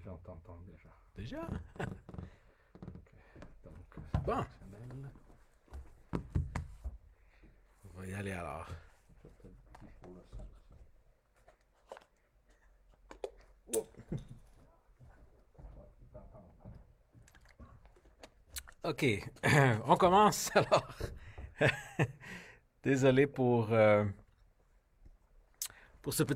déjà, on t'entend déjà. Déjà? Donc, Bon, fonctionnel. on va y aller alors. Ça, peut-être qu'il faut le son. Ouais, il t'entend. OK, on commence alors. Désolé pour ce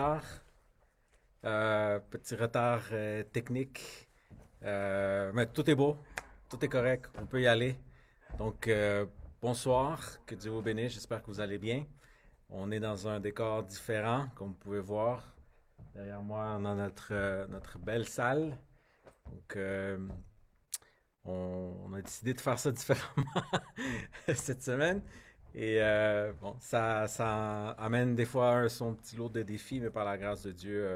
petit retard technique. Mais tout est beau, tout est correct, on peut y aller. Donc, bonsoir, que Dieu vous bénisse, j'espère que vous allez bien. On est dans un décor différent, comme vous pouvez voir. Derrière moi, on a notre belle salle. Donc, on a décidé de faire ça différemment cette semaine. Et bon, ça amène des fois son petit lot de défis, mais par la grâce de Dieu,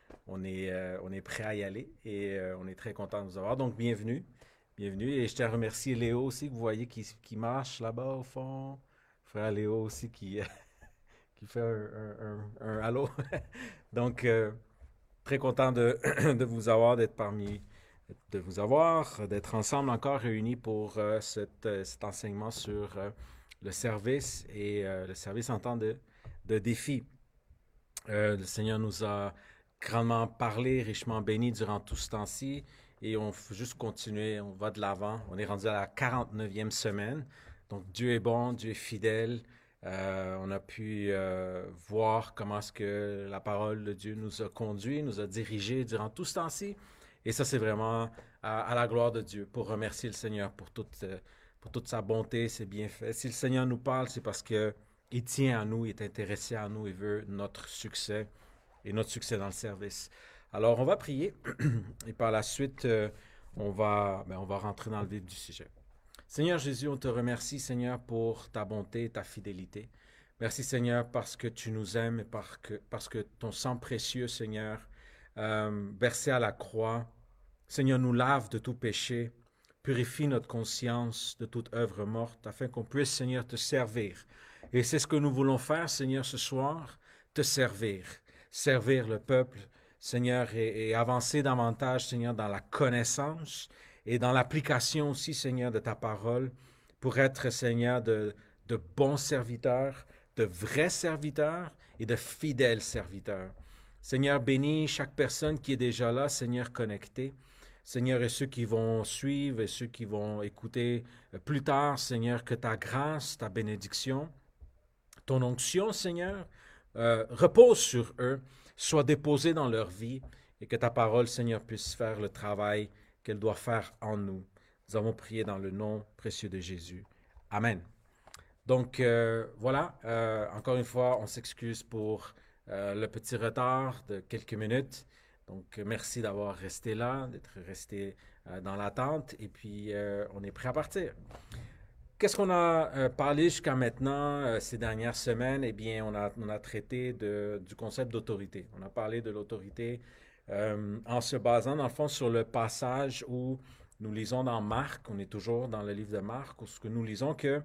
on est prêt à y aller et on est très content de vous avoir. Donc, bienvenue. Bienvenue. Et je tiens à remercier Léo aussi, que vous voyez qui marche là-bas au fond. Frère Léo aussi qui fait un allô. Donc, très content de vous avoir, de vous avoir, d'être ensemble encore réunis pour cet enseignement sur le service et le service en temps de défi. Le Seigneur nous a grandement parlé, richement béni durant tout ce temps-ci et on faut juste continuer, on va de l'avant. On est rendu à la 49e semaine. Donc Dieu est bon, Dieu est fidèle. On a pu voir comment est-ce que la parole de Dieu nous a conduits, nous a dirigés durant tout ce temps-ci. Et ça, c'est vraiment à la gloire de Dieu, pour remercier le Seigneur pour toute sa bonté, ses bienfaits. Si le Seigneur nous parle, c'est parce que il tient à nous, il est intéressé à nous, il veut notre succès et notre succès dans le service. Alors, on va prier et par la suite, on va rentrer dans le vif du sujet. Seigneur Jésus, on te remercie, Seigneur, pour ta bonté et ta fidélité. Merci, Seigneur, parce que tu nous aimes et parce que ton sang précieux, Seigneur, versé à la croix, Seigneur, nous lave de tout péché, purifie notre conscience de toute œuvre morte, afin qu'on puisse, Seigneur, te servir. Et c'est ce que nous voulons faire, Seigneur, ce soir, te servir, servir le peuple, Seigneur, et avancer davantage, Seigneur, dans la connaissance et dans l'application aussi, Seigneur, de ta parole, pour être, Seigneur, de bons serviteurs, de vrais serviteurs et de fidèles serviteurs. Seigneur, bénis chaque personne qui est déjà là, Seigneur, connectée. Seigneur, et ceux qui vont suivre et ceux qui vont écouter plus tard, Seigneur, que ta grâce, ta bénédiction, ton onction, Seigneur, repose sur eux, soit déposée dans leur vie et que ta parole, Seigneur, puisse faire le travail qu'elle doit faire en nous. Nous avons prié dans le nom précieux de Jésus. Amen. Donc, voilà, encore une fois, on s'excuse pour le petit retard de quelques minutes. Donc, merci d'avoir resté là, d'être resté dans l'attente, et puis on est prêt à partir. Qu'est-ce qu'on a parlé jusqu'à maintenant ces dernières semaines? Eh bien, on a traité du concept d'autorité. On a parlé de l'autorité en se basant, dans le fond, sur le passage où nous lisons dans Marc, on est toujours dans le livre de Marc, où ce que nous lisons que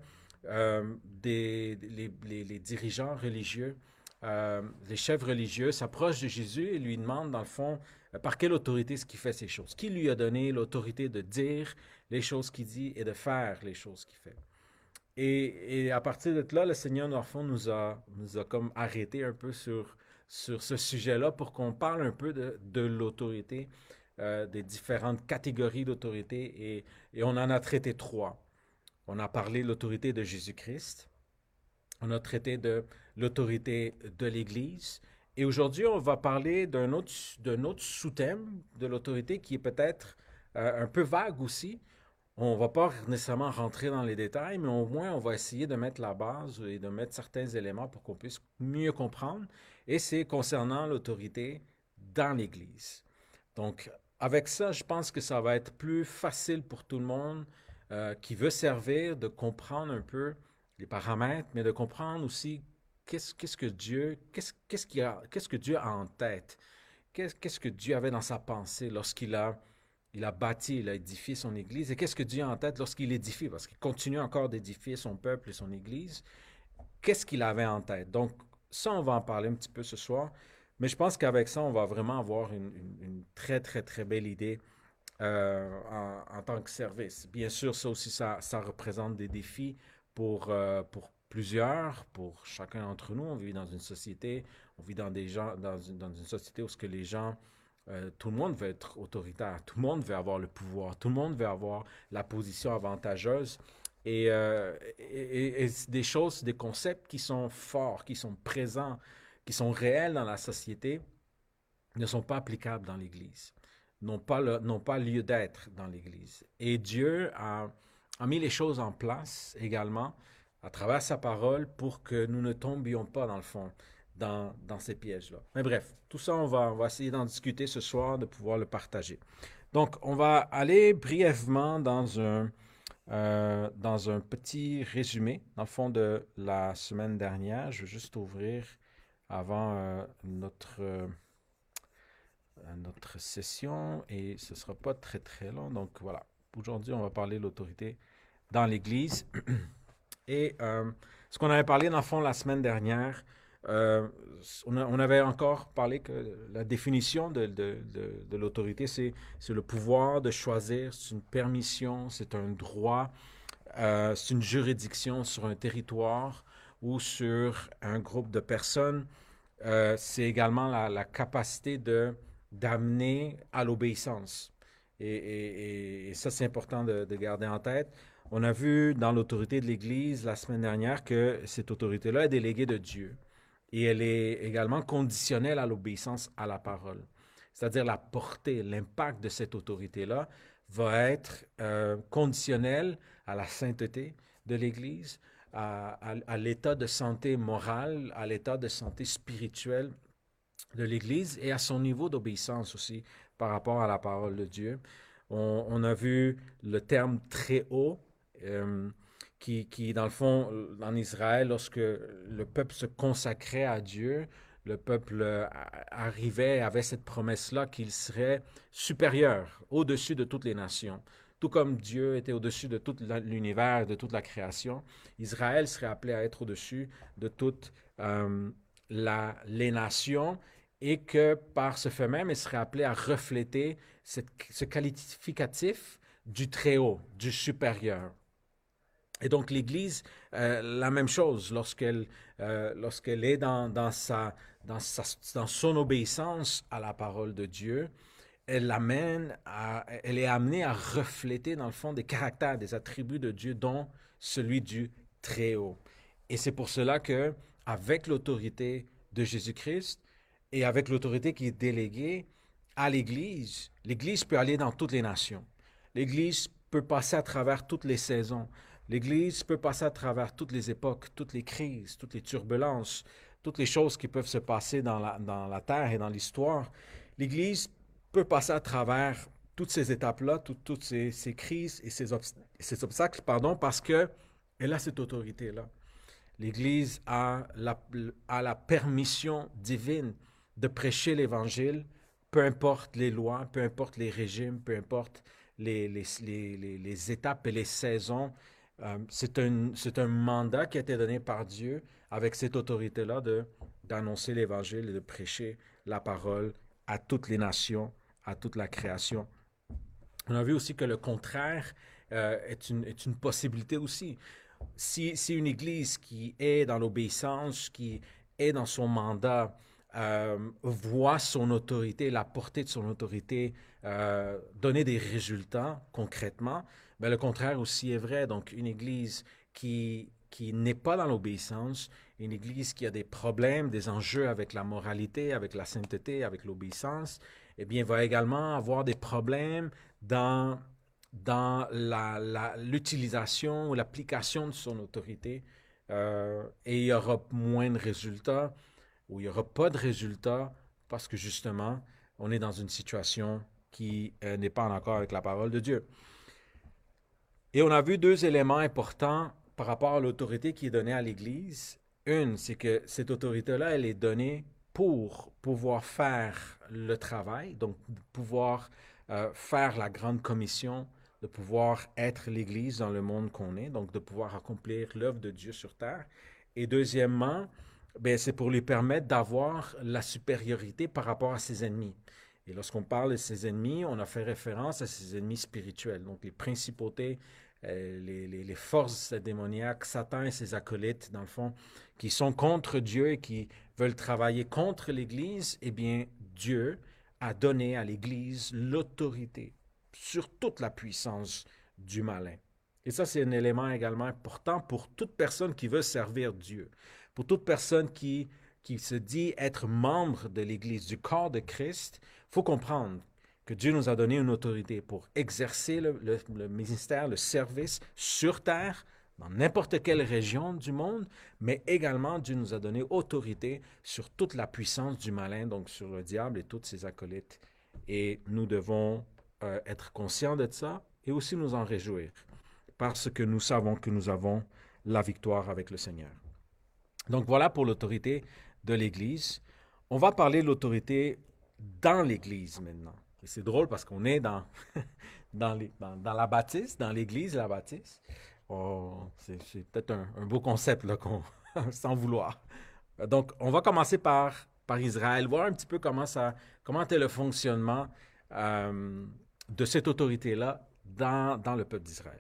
les dirigeants religieux, les chefs religieux s'approchent de Jésus et lui demandent, dans le fond, par quelle autorité est-ce qu'il fait ces choses? Qui lui a donné l'autorité de dire les choses qu'il dit et de faire les choses qu'il fait? Et à partir de là, le Seigneur, dans le fond, nous a comme arrêté un peu sur ce sujet-là pour qu'on parle un peu de l'autorité, des différentes catégories d'autorité, et on en a traité trois. On a parlé de l'autorité de Jésus-Christ, on a traité de l'autorité de l'Église, et aujourd'hui, on va parler d'un autre sous-thème de l'autorité qui est peut-être un peu vague aussi. On ne va pas nécessairement rentrer dans les détails, mais au moins on va essayer de mettre la base et de mettre certains éléments pour qu'on puisse mieux comprendre. Et c'est concernant l'autorité dans l'Église. Donc, avec ça, je pense que ça va être plus facile pour tout le monde qui veut servir de comprendre un peu les paramètres, mais de comprendre aussi qu'est-ce que Dieu, qu'est-ce que Dieu a en tête, qu'est-ce que Dieu avait dans sa pensée lorsqu'il a bâti, il a édifié son Église. Et qu'est-ce que Dieu a en tête lorsqu'il édifie? Parce qu'il continue encore d'édifier son peuple et son Église. Qu'est-ce qu'il avait en tête? Donc, ça, on va en parler un petit peu ce soir. Mais je pense qu'avec ça, on va vraiment avoir une très, très, très belle idée en tant que service. Bien sûr, ça aussi, ça représente des défis pour plusieurs, pour chacun d'entre nous. On vit dans une société, on vit dans des gens, dans une société où ce que les gens, tout le monde veut être autoritaire, tout le monde veut avoir le pouvoir, tout le monde veut avoir la position avantageuse. Et des choses, des concepts qui sont forts, qui sont présents, qui sont réels dans la société, ne sont pas applicables dans l'Église, n'ont pas lieu d'être dans l'Église. Et Dieu a mis les choses en place également à travers sa parole pour que nous ne tombions pas, dans le fond, dans ces pièges-là. Mais bref, tout ça, on va essayer d'en discuter ce soir, de pouvoir le partager. Donc, on va aller brièvement dans un petit résumé, dans le fond, de la semaine dernière. Je vais juste ouvrir avant notre session et ce ne sera pas très très long. Donc voilà, aujourd'hui on va parler de l'autorité dans l'Église. Et ce qu'on avait parlé dans le fond la semaine dernière, on avait encore parlé que la définition de l'autorité, c'est le pouvoir de choisir, c'est une permission, c'est un droit, c'est une juridiction sur un territoire ou sur un groupe de personnes. C'est également la capacité d'amener à l'obéissance. Et ça, c'est important de garder en tête. On a vu dans l'autorité de l'Église la semaine dernière que cette autorité-là est déléguée de Dieu. Et elle est également conditionnelle à l'obéissance à la parole. C'est-à-dire la portée, l'impact de cette autorité-là va être conditionnel à la sainteté de l'Église, à l'état de santé morale, à l'état de santé spirituelle de l'Église et à son niveau d'obéissance aussi par rapport à la parole de Dieu. On a vu le terme très haut qui, dans le fond, en Israël, lorsque le peuple se consacrait à Dieu, le peuple arrivait, avait cette promesse-là qu'il serait supérieur, au-dessus de toutes les nations. Tout comme Dieu était au-dessus de tout l'univers, de toute la création, Israël serait appelé à être au-dessus de toutes les nations et que par ce fait même, il serait appelé à refléter ce qualificatif du très haut, du supérieur. Et donc l'Église, la même chose, lorsqu'elle est dans son obéissance à la parole de Dieu, elle est amenée à refléter dans le fond des caractères, des attributs de Dieu, dont celui du Très-Haut. Et c'est pour cela que, avec l'autorité de Jésus-Christ et avec l'autorité qui est déléguée à l'Église, l'Église peut aller dans toutes les nations. L'Église peut passer à travers toutes les saisons. L'Église peut passer à travers toutes les époques, toutes les crises, toutes les turbulences, toutes les choses qui peuvent se passer dans la terre et dans l'histoire. L'Église peut passer à travers toutes ces étapes-là, toutes ces crises et ces obstacles, parce qu'elle a cette autorité-là. L'Église a la permission divine de prêcher l'Évangile, peu importe les lois, peu importe les régimes, peu importe les étapes et les saisons. C'est un mandat qui a été donné par Dieu avec cette autorité-là d'annoncer l'Évangile et de prêcher la parole à toutes les nations, à toute la création. On a vu aussi que le contraire est une possibilité aussi. Si une Église qui est dans l'obéissance, qui est dans son mandat, voit son autorité, la portée de son autorité donner des résultats concrètement, ben le contraire aussi est vrai. Donc, une Église qui n'est pas dans l'obéissance, une Église qui a des problèmes, des enjeux avec la moralité, avec la sainteté, avec l'obéissance, eh bien, va également avoir des problèmes dans l'utilisation ou l'application de son autorité. Et il y aura moins de résultats ou il n'y aura pas de résultats parce que justement, on est dans une situation qui n'est pas en accord avec la parole de Dieu. Et on a vu deux éléments importants par rapport à l'autorité qui est donnée à l'Église. Une, c'est que cette autorité-là, elle est donnée pour pouvoir faire le travail, donc pouvoir faire la grande commission, de pouvoir être l'Église dans le monde qu'on est, donc de pouvoir accomplir l'œuvre de Dieu sur terre. Et deuxièmement, ben, c'est pour lui permettre d'avoir la supériorité par rapport à ses ennemis. Et lorsqu'on parle de ses ennemis, on a fait référence à ses ennemis spirituels, donc les principautés, les forces démoniaques, Satan et ses acolytes, dans le fond, qui sont contre Dieu et qui veulent travailler contre l'Église. Eh bien, Dieu a donné à l'Église l'autorité sur toute la puissance du malin. Et ça, c'est un élément également important pour toute personne qui veut servir Dieu, pour toute personne qui se dit être membre de l'Église, du corps de Christ. Il faut comprendre que Dieu nous a donné une autorité pour exercer le ministère, le service sur terre, dans n'importe quelle région du monde, mais également Dieu nous a donné autorité sur toute la puissance du malin, donc sur le diable et toutes ses acolytes. Et nous devons être conscients de ça et aussi nous en réjouir, parce que nous savons que nous avons la victoire avec le Seigneur. Donc voilà pour l'autorité de l'Église. On va parler de l'autorité dans l'Église maintenant. Et c'est drôle parce qu'on est dans la bâtisse, dans l'Église, la bâtisse. Oh, c'est peut-être un beau concept là, sans vouloir. Donc, on va commencer par Israël, voir un petit peu comment est le fonctionnement de cette autorité-là dans le peuple d'Israël.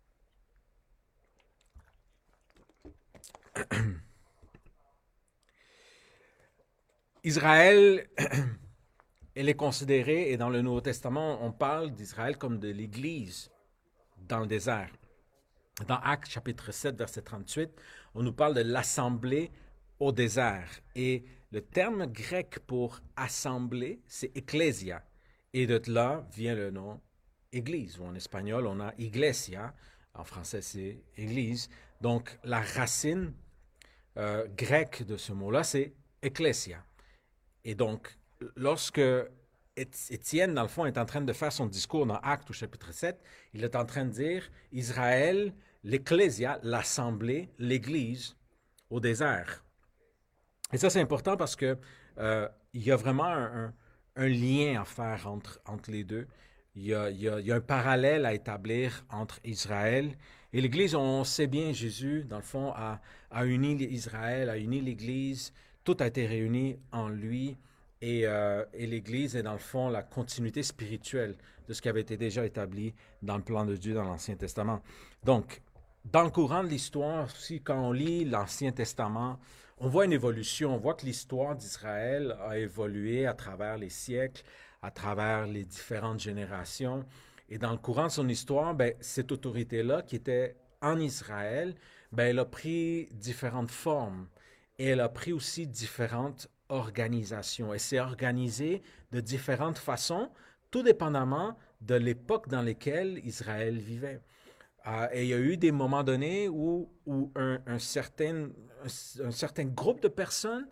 Israël, elle est considérée, et dans le Nouveau Testament, on parle d'Israël comme de l'Église dans le désert. Dans Actes chapitre 7, verset 38, on nous parle de l'assemblée au désert. Et le terme grec pour assemblée, c'est ecclésia. Et de là vient le nom Église. Ou en espagnol, on a iglesia. En français, c'est Église. Donc, la racine grecque de ce mot-là, c'est ecclésia. Et donc, lorsque Étienne, dans le fond, est en train de faire son discours dans Actes au chapitre 7, il est en train de dire Israël, l'ecclésia, l'assemblée, l'église au désert. Et ça, c'est important parce que il y a vraiment un lien à faire entre les deux. Il y a un parallèle à établir entre Israël et l'Église. On sait bien, Jésus, dans le fond, a uni Israël, a uni l'Église. Tout a été réuni en lui. Et l'Église est, dans le fond, la continuité spirituelle de ce qui avait été déjà établi dans le plan de Dieu dans l'Ancien Testament. Donc, dans le courant de l'histoire, aussi, quand on lit l'Ancien Testament, on voit une évolution. On voit que l'histoire d'Israël a évolué à travers les siècles, à travers les différentes générations. Et dans le courant de son histoire, ben, cette autorité-là, qui était en Israël, ben, elle a pris différentes formes. Et elle a pris aussi différentes organisations. Elle s'est organisée de différentes façons, tout dépendamment de l'époque dans laquelle Israël vivait. Et il y a eu des moments donnés où un certain groupe de personnes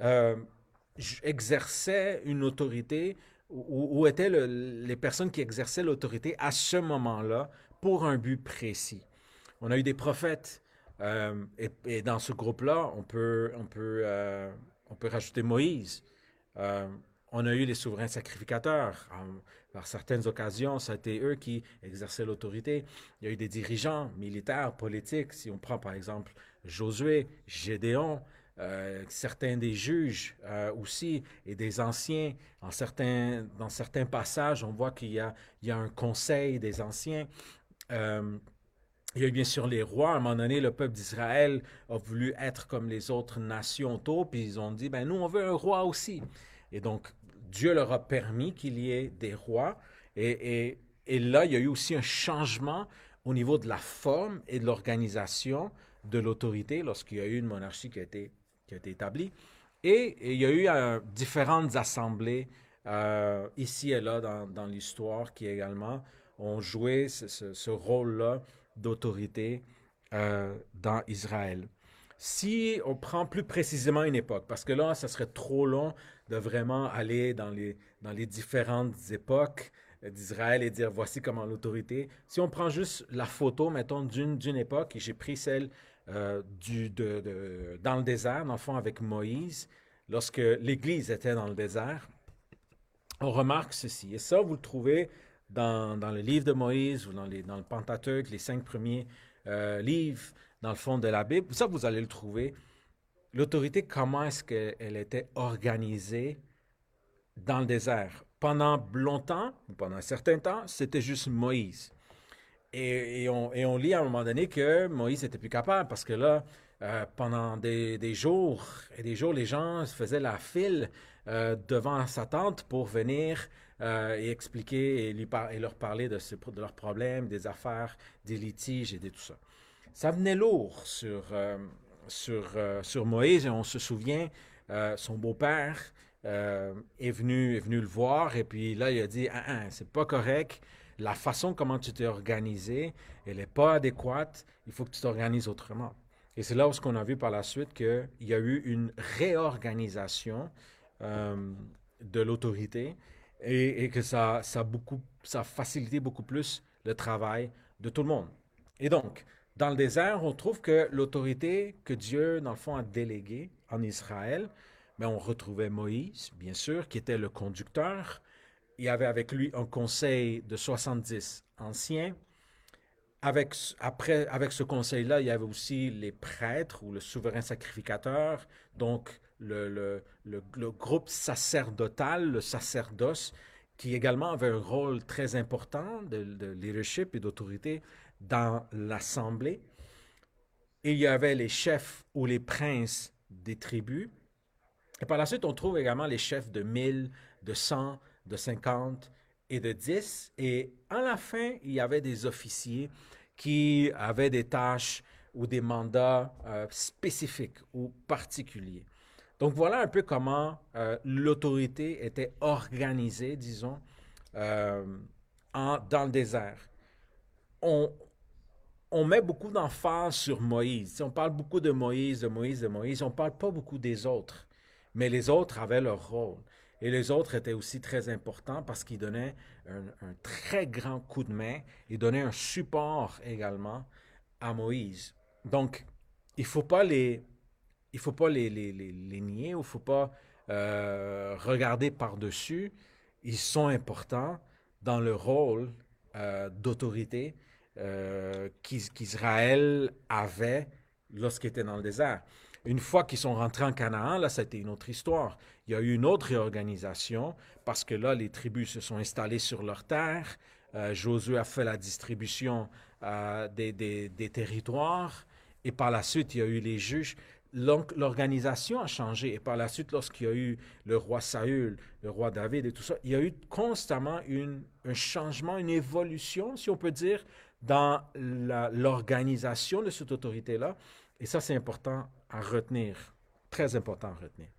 exerçait une autorité, où étaient les personnes qui exerçaient l'autorité à ce moment-là pour un but précis. On a eu des prophètes, et dans ce groupe-là, on peut rajouter Moïse. On a eu les souverains sacrificateurs. Par certaines occasions, ça a été eux qui exerçaient l'autorité. Il y a eu des dirigeants militaires, politiques. Si on prend par exemple Josué, Gédéon, certains des juges aussi et des anciens. Dans certains passages, on voit qu'il y a un conseil des anciens. Il y a eu bien sûr les rois. À un moment donné, le peuple d'Israël a voulu être comme les autres nations autour, puis ils ont dit, ben nous, on veut un roi aussi. Et donc, Dieu leur a permis qu'il y ait des rois. Et là, il y a eu aussi un changement au niveau de la forme et de l'organisation de l'autorité lorsqu'il y a eu une monarchie qui a été établie. Et il y a eu différentes assemblées ici et là dans l'histoire qui également ont joué ce rôle-là d'autorité dans Israël. Si on prend plus précisément une époque, parce que là, ça serait trop long de vraiment aller dans les différentes époques d'Israël et dire voici comment l'autorité. Si on prend juste la photo, mettons, d'une époque, et j'ai pris celle dans le désert, dans le fond, avec Moïse, lorsque l'Église était dans le désert, on remarque ceci. Et ça, vous le trouvez dans le livre de Moïse ou dans le Pentateuque, les 5 premiers livres, dans le fond de la Bible. Ça, vous allez le trouver. l'autorité, comment est-ce qu'elle était organisée dans le désert? Pendant longtemps, ou pendant un certain temps, c'était juste Moïse. Et on lit à un moment donné que Moïse n'était plus capable parce que là, pendant des jours et des jours, les gens faisaient la file devant sa tente pour venir et expliquer et leur parler de leurs problèmes, des affaires, des litiges et de tout ça. Ça venait lourd sur Moïse et on se souvient, son beau-père est venu le voir et puis là il a dit ah, ah, c'est pas correct, la façon comment tu t'es organisé, elle n'est pas adéquate, il faut que tu t'organises autrement. Et c'est là où on a vu par la suite qu'il y a eu une réorganisation de l'autorité et que ça a facilité beaucoup plus le travail de tout le monde. Et donc, dans le désert, on trouve que l'autorité que Dieu, dans le fond, a déléguée en Israël, mais on retrouvait Moïse, bien sûr, qui était le conducteur. Il y avait avec lui un conseil de 70 anciens. Avec ce conseil-là, il y avait aussi les prêtres ou le souverain sacrificateur, donc le groupe sacerdotal, le sacerdoce, qui également avait un rôle très important de leadership et d'autorité dans l'assemblée. Et il y avait les chefs ou les princes des tribus. Et par la suite, on trouve également les chefs de 1000, de 100, de 50 et de 10. Et à la fin, il y avait des officiers qui avaient des tâches ou des mandats spécifiques ou particuliers. Donc voilà un peu comment l'autorité était organisée, disons, euh, dans le désert. On, on met beaucoup d'emphase sur Moïse. On parle beaucoup de Moïse, de Moïse, de Moïse. On ne parle pas beaucoup des autres. Mais les autres avaient leur rôle. Et les autres étaient aussi très importants parce qu'ils donnaient un très grand coup de main. Ils donnaient un support également à Moïse. Donc, il ne faut pas les nier, il ne faut pas regarder par-dessus. Ils sont importants dans le rôle d'autorité qu'Israël avait lorsqu'il était dans le désert. Une fois qu'ils sont rentrés en Canaan, là, c'était une autre histoire. Il y a eu une autre réorganisation parce que là, les tribus se sont installées sur leur terre. Josué a fait la distribution des territoires. Et par la suite, il y a eu les juges. L'organisation a changé. Et par la suite, lorsqu'il y a eu le roi Saül, le roi David et tout ça, il y a eu constamment un changement, une évolution, si on peut dire, dans l'organisation de cette autorité-là. Et ça, c'est important à retenir, très important à retenir.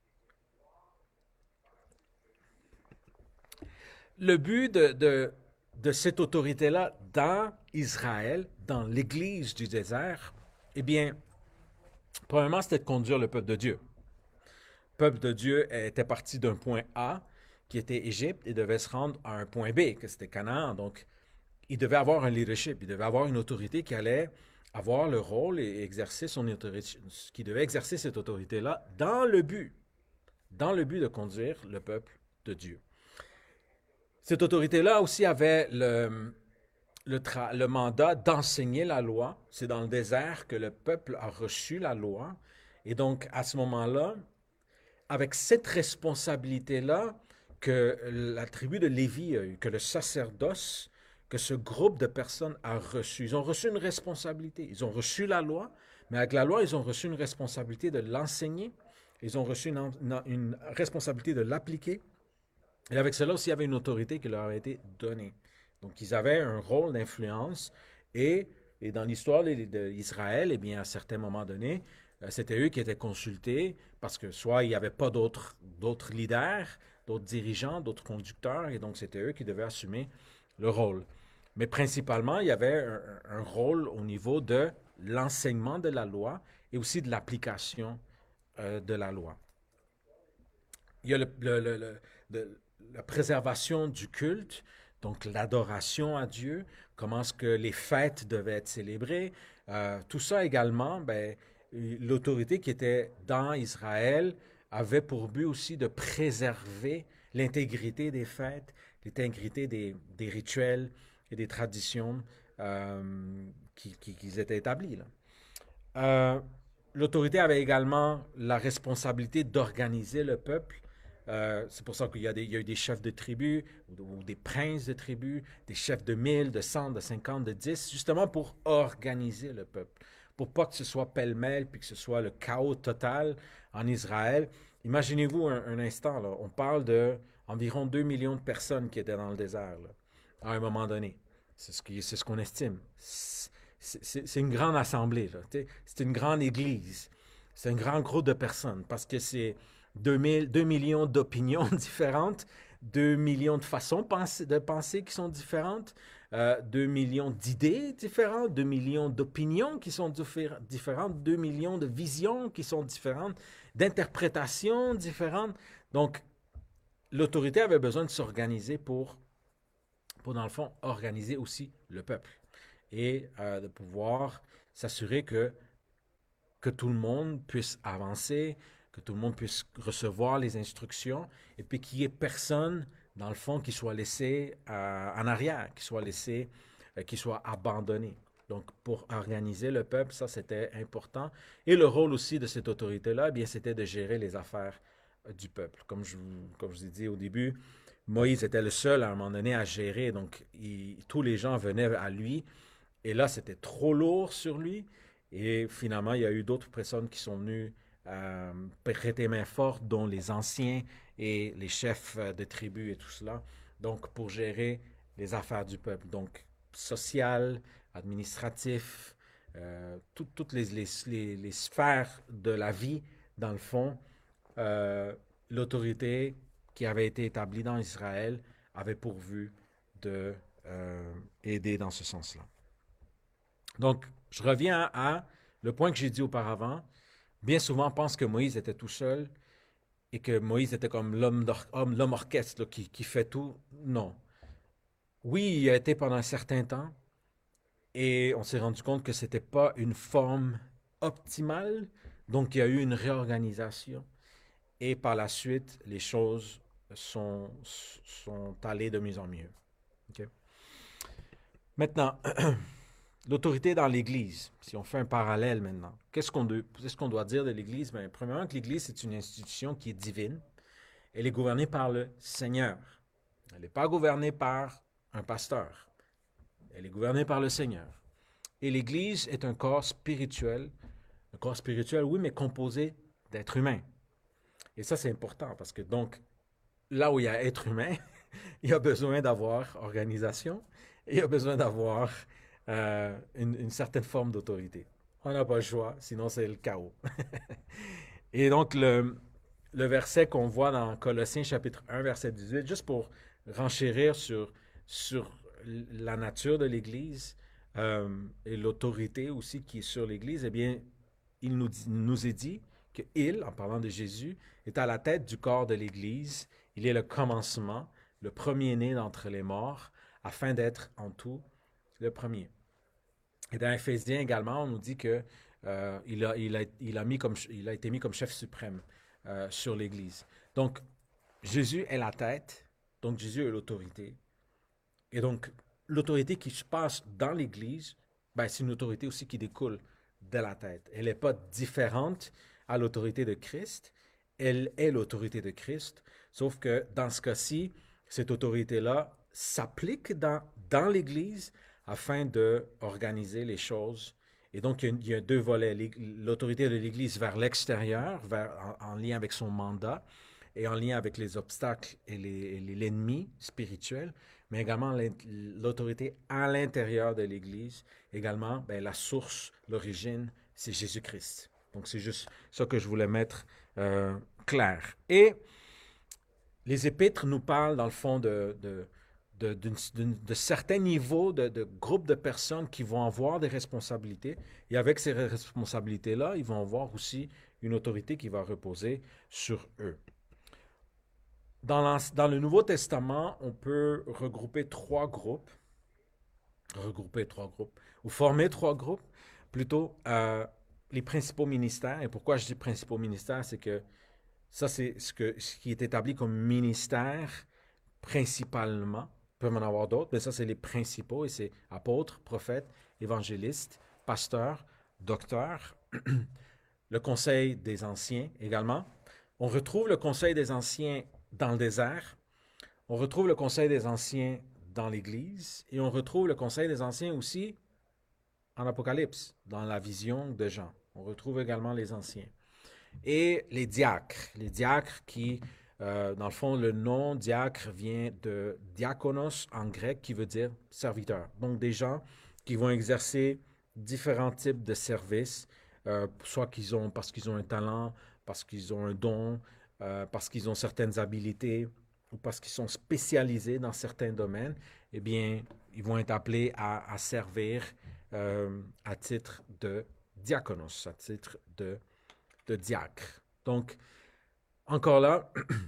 Le but de cette autorité-là dans Israël, dans l'Église du désert, eh bien, premièrement, c'était de conduire le peuple de Dieu. Le peuple de Dieu était parti d'un point A, qui était Égypte, et devait se rendre à un point B, que c'était Canaan. Donc, il devait avoir un leadership, il devait avoir une autorité qui allait avoir le rôle et exercer son autorité, qui devait exercer cette autorité-là dans le but de conduire le peuple de Dieu. Cette autorité-là aussi avait le mandat d'enseigner la loi. C'est dans le désert que le peuple a reçu la loi. Et donc, à ce moment-là, avec cette responsabilité-là que la tribu de Lévi a eue, que le sacerdoce, que ce groupe de personnes a reçu. Ils ont reçu une responsabilité. Ils ont reçu la loi, mais avec la loi, ils ont reçu une responsabilité de l'enseigner. Ils ont reçu une responsabilité de l'appliquer. Et avec cela aussi, il y avait une autorité qui leur a été donnée. Donc, ils avaient un rôle d'influence et dans l'histoire d'Israël, eh bien, à certains moments donnés, c'était eux qui étaient consultés parce que soit il n'y avait pas d'autres leaders, d'autres dirigeants, d'autres conducteurs, et donc c'était eux qui devaient assumer le rôle. Mais principalement, il y avait un rôle au niveau de l'enseignement de la loi et aussi de l'application de la loi. Il y a la préservation du culte, donc l'adoration à Dieu, comment est-ce que les fêtes devaient être célébrées. Tout ça également, ben, l'autorité qui était dans Israël avait pour but aussi de préserver l'intégrité des fêtes, l'intégrité des rituels et des traditions qui étaient établis. Là. l'autorité avait également la responsabilité d'organiser le peuple. C'est pour ça il y a eu des chefs de tribus ou des princes de tribus, des chefs de 1000, de 100, de 50, de 10, justement pour organiser le peuple, pour pas que ce soit pêle-mêle puis que ce soit le chaos total en Israël. Imaginez-vous un instant, là, on parle de environ 2 millions de personnes qui étaient dans le désert là, à un moment donné. C'est ce qu'on estime. C'est une grande assemblée, là, c'est une grande église. C'est un grand groupe de personnes parce que c'est 2 millions d'opinions différentes, 2 millions de façons de penser qui sont différentes, 2 millions d'idées différentes, 2 millions d'opinions qui sont différentes, 2 millions de visions qui sont différentes, d'interprétations différentes. Donc, l'autorité avait besoin de s'organiser dans le fond, organiser aussi le peuple et de pouvoir s'assurer que tout le monde puisse avancer, que tout le monde puisse recevoir les instructions et puis qu'il n'y ait personne, dans le fond, qui soit laissé en arrière, qui soit abandonné. Donc, pour organiser le peuple, ça, c'était important. Et le rôle aussi de cette autorité-là, eh bien, c'était de gérer les affaires du peuple. Comme je vous ai dit au début, Moïse était le seul à un moment donné à gérer, donc tous les gens venaient à lui, et là c'était trop lourd sur lui, et finalement il y a eu d'autres personnes qui sont venues prêter main forte, dont les anciens et les chefs de tribus et tout cela, donc pour gérer les affaires du peuple, donc social, administratif, toutes les sphères de la vie, dans le fond, l'autorité qui avait été établie dans Israël avait pourvu de aider dans ce sens-là. Donc, je reviens à le point que j'ai dit auparavant. Bien souvent, on pense que Moïse était tout seul et que Moïse était comme l'homme orchestre là, qui fait tout. Non. Oui, il a été pendant un certain temps et on s'est rendu compte que ce n'était pas une forme optimale. Donc, il y a eu une réorganisation. Et par la suite, les choses sont allées de mieux en mieux. Okay? Maintenant, l'autorité dans l'Église, si on fait un parallèle maintenant, qu'est-ce qu'on doit dire de l'Église? Bien, premièrement, que l'Église, c'est une institution qui est divine. Elle est gouvernée par le Seigneur. Elle n'est pas gouvernée par un pasteur. Elle est gouvernée par le Seigneur. Et l'Église est un corps spirituel, oui, mais composé d'êtres humains. Et ça, c'est important parce que donc, là où il y a être humain, il y a besoin d'avoir organisation et il y a besoin d'avoir une certaine forme d'autorité. On n'a pas le choix, sinon c'est le chaos. Et donc, le verset qu'on voit dans Colossiens chapitre 1, verset 18, juste pour renchérir sur la nature de l'Église et l'autorité aussi qui est sur l'Église, eh bien, il nous est dit qu'il, en parlant de Jésus, est à la tête du corps de l'Église. Il est le commencement, le premier-né d'entre les morts, afin d'être en tout le premier. Et dans Éphésiens également, on nous dit que il a été mis comme chef suprême sur l'Église. Donc, Jésus est la tête, donc Jésus est l'autorité. Et donc, l'autorité qui se passe dans l'Église, ben, c'est une autorité aussi qui découle de la tête. Elle n'est pas différente à l'autorité de Christ. Elle est l'autorité de Christ, sauf que dans ce cas-ci, cette autorité-là s'applique dans l'Église afin d'organiser les choses. Et donc, il y a deux volets. L'autorité de l'Église vers l'extérieur, en lien avec son mandat, et en lien avec les obstacles et l'ennemi spirituel, mais également l'autorité à l'intérieur de l'Église. Également, ben, la source, l'origine, c'est Jésus-Christ. Donc, c'est juste ça que je voulais mettre clair. Et les épîtres nous parlent, dans le fond, de certains niveaux de groupes de personnes qui vont avoir des responsabilités. Et avec ces responsabilités-là, ils vont avoir aussi une autorité qui va reposer sur eux. Dans le Nouveau Testament, on peut regrouper trois groupes, ou former trois groupes, plutôt les principaux ministères. Et pourquoi je dis principaux ministères, c'est que ça, c'est ce qui est établi comme ministère principalement. Il peut y en avoir d'autres, mais ça, c'est les principaux, et c'est apôtres, prophètes, évangélistes, pasteurs, docteurs. le conseil des anciens également. On retrouve le conseil des anciens dans le désert. On retrouve le conseil des anciens dans l'Église. Et on retrouve le conseil des anciens aussi en Apocalypse, dans la vision de Jean. On retrouve également les anciens. Et les diacres qui, dans le fond, le nom diacre vient de diakonos en grec qui veut dire serviteur. Donc des gens qui vont exercer différents types de services, soit parce qu'ils ont un talent, parce qu'ils ont un don, parce qu'ils ont certaines habiletés ou parce qu'ils sont spécialisés dans certains domaines, eh bien, ils vont être appelés à servir à titre de diakonos, à titre de diacre. Donc, encore là,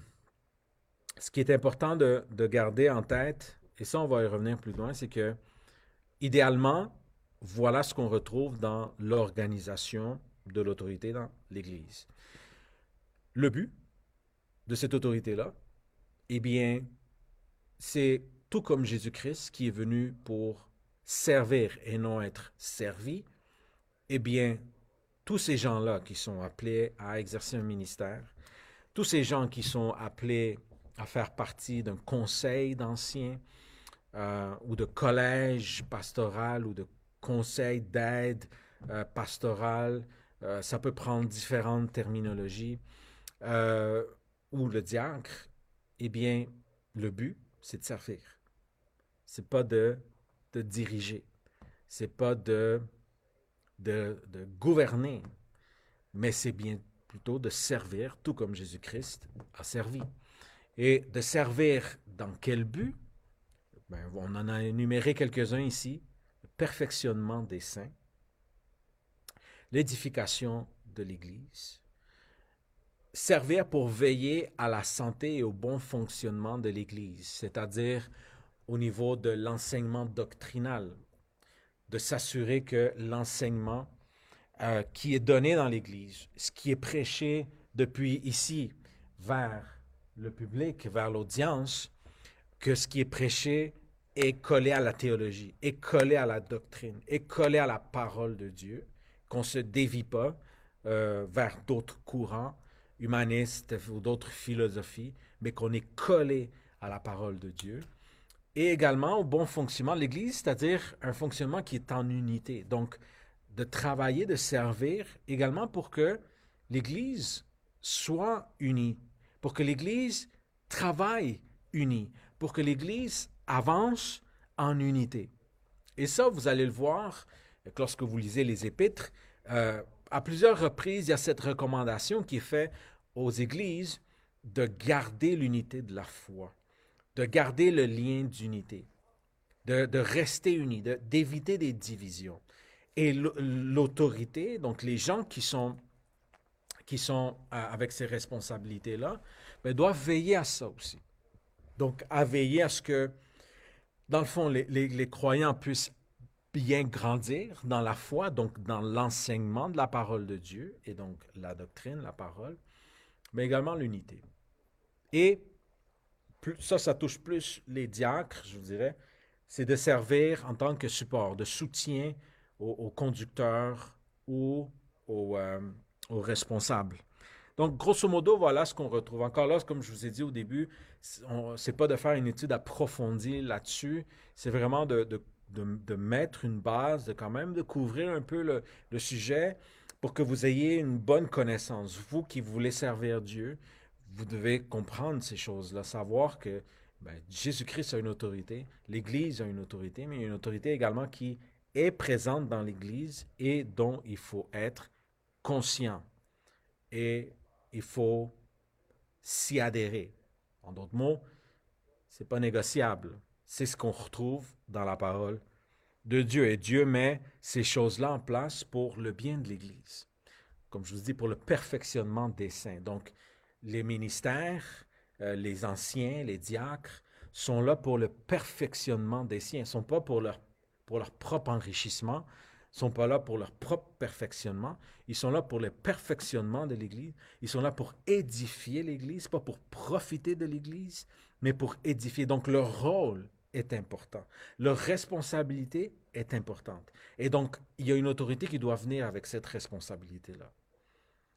ce qui est important de garder en tête, et ça on va y revenir plus loin, c'est que, idéalement, voilà ce qu'on retrouve dans l'organisation de l'autorité dans l'Église. Le but de cette autorité-là, eh bien, c'est tout comme Jésus-Christ qui est venu pour servir et non être servi, eh bien, tous ces gens-là qui sont appelés à exercer un ministère, tous ces gens qui sont appelés à faire partie d'un conseil d'anciens ou de collège pastoral ou de conseil d'aide pastorale, ça peut prendre différentes terminologies, ou le diacre, eh bien, le but, c'est de servir. C'est pas de diriger. C'est pas de gouverner, mais c'est bien plutôt de servir, tout comme Jésus-Christ a servi. Et de servir dans quel but? Ben, on en a énuméré quelques-uns ici. Le perfectionnement des saints, l'édification de l'Église, servir pour veiller à la santé et au bon fonctionnement de l'Église, c'est-à-dire au niveau de l'enseignement doctrinal, de s'assurer que l'enseignement qui est donné dans l'Église, ce qui est prêché depuis ici vers le public, vers l'audience, que ce qui est prêché est collé à la théologie, est collé à la doctrine, est collé à la parole de Dieu, qu'on ne se dévie pas vers d'autres courants humanistes ou d'autres philosophies, mais qu'on est collé à la parole de Dieu. Et également au bon fonctionnement de l'Église, c'est-à-dire un fonctionnement qui est en unité. Donc, de travailler, de servir également pour que l'Église soit unie, pour que l'Église travaille unie, pour que l'Église avance en unité. Et ça, vous allez le voir lorsque vous lisez les Épîtres. À plusieurs reprises, il y a cette recommandation qui est faite aux Églises de garder l'unité de la foi, de garder le lien d'unité, de rester unis, d'éviter des divisions. Et l'autorité, donc les gens qui sont avec ces responsabilités-là, ben, doivent veiller à ça aussi. Donc, à veiller à ce que, dans le fond, les croyants puissent bien grandir dans la foi, donc dans l'enseignement de la parole de Dieu, et donc la doctrine, la parole, mais également l'unité. Et ça touche plus les diacres, je vous dirais, c'est de servir en tant que support, de soutien aux conducteurs ou aux responsables. Donc, grosso modo, voilà ce qu'on retrouve. Encore là, comme je vous ai dit au début, c'est pas de faire une étude approfondie là-dessus, c'est vraiment de mettre une base, de quand même de couvrir un peu le sujet pour que vous ayez une bonne connaissance. Vous qui voulez servir Dieu, vous devez comprendre ces choses-là, savoir que ben, Jésus-Christ a une autorité, l'Église a une autorité, mais il y a une autorité également qui est présente dans l'Église et dont il faut être conscient. Et il faut s'y adhérer. En d'autres mots, ce n'est pas négociable. C'est ce qu'on retrouve dans la parole de Dieu. Et Dieu met ces choses-là en place pour le bien de l'Église. Comme je vous dis, pour le perfectionnement des saints. Donc, les ministères, les anciens, les diacres, sont là pour le perfectionnement des siens. Ils ne sont pas pour leur propre enrichissement, ils ne sont pas là pour leur propre perfectionnement, ils sont là pour le perfectionnement de l'Église, ils sont là pour édifier l'Église, pas pour profiter de l'Église, mais pour édifier. Donc leur rôle est important, leur responsabilité est importante. Et donc, il y a une autorité qui doit venir avec cette responsabilité-là.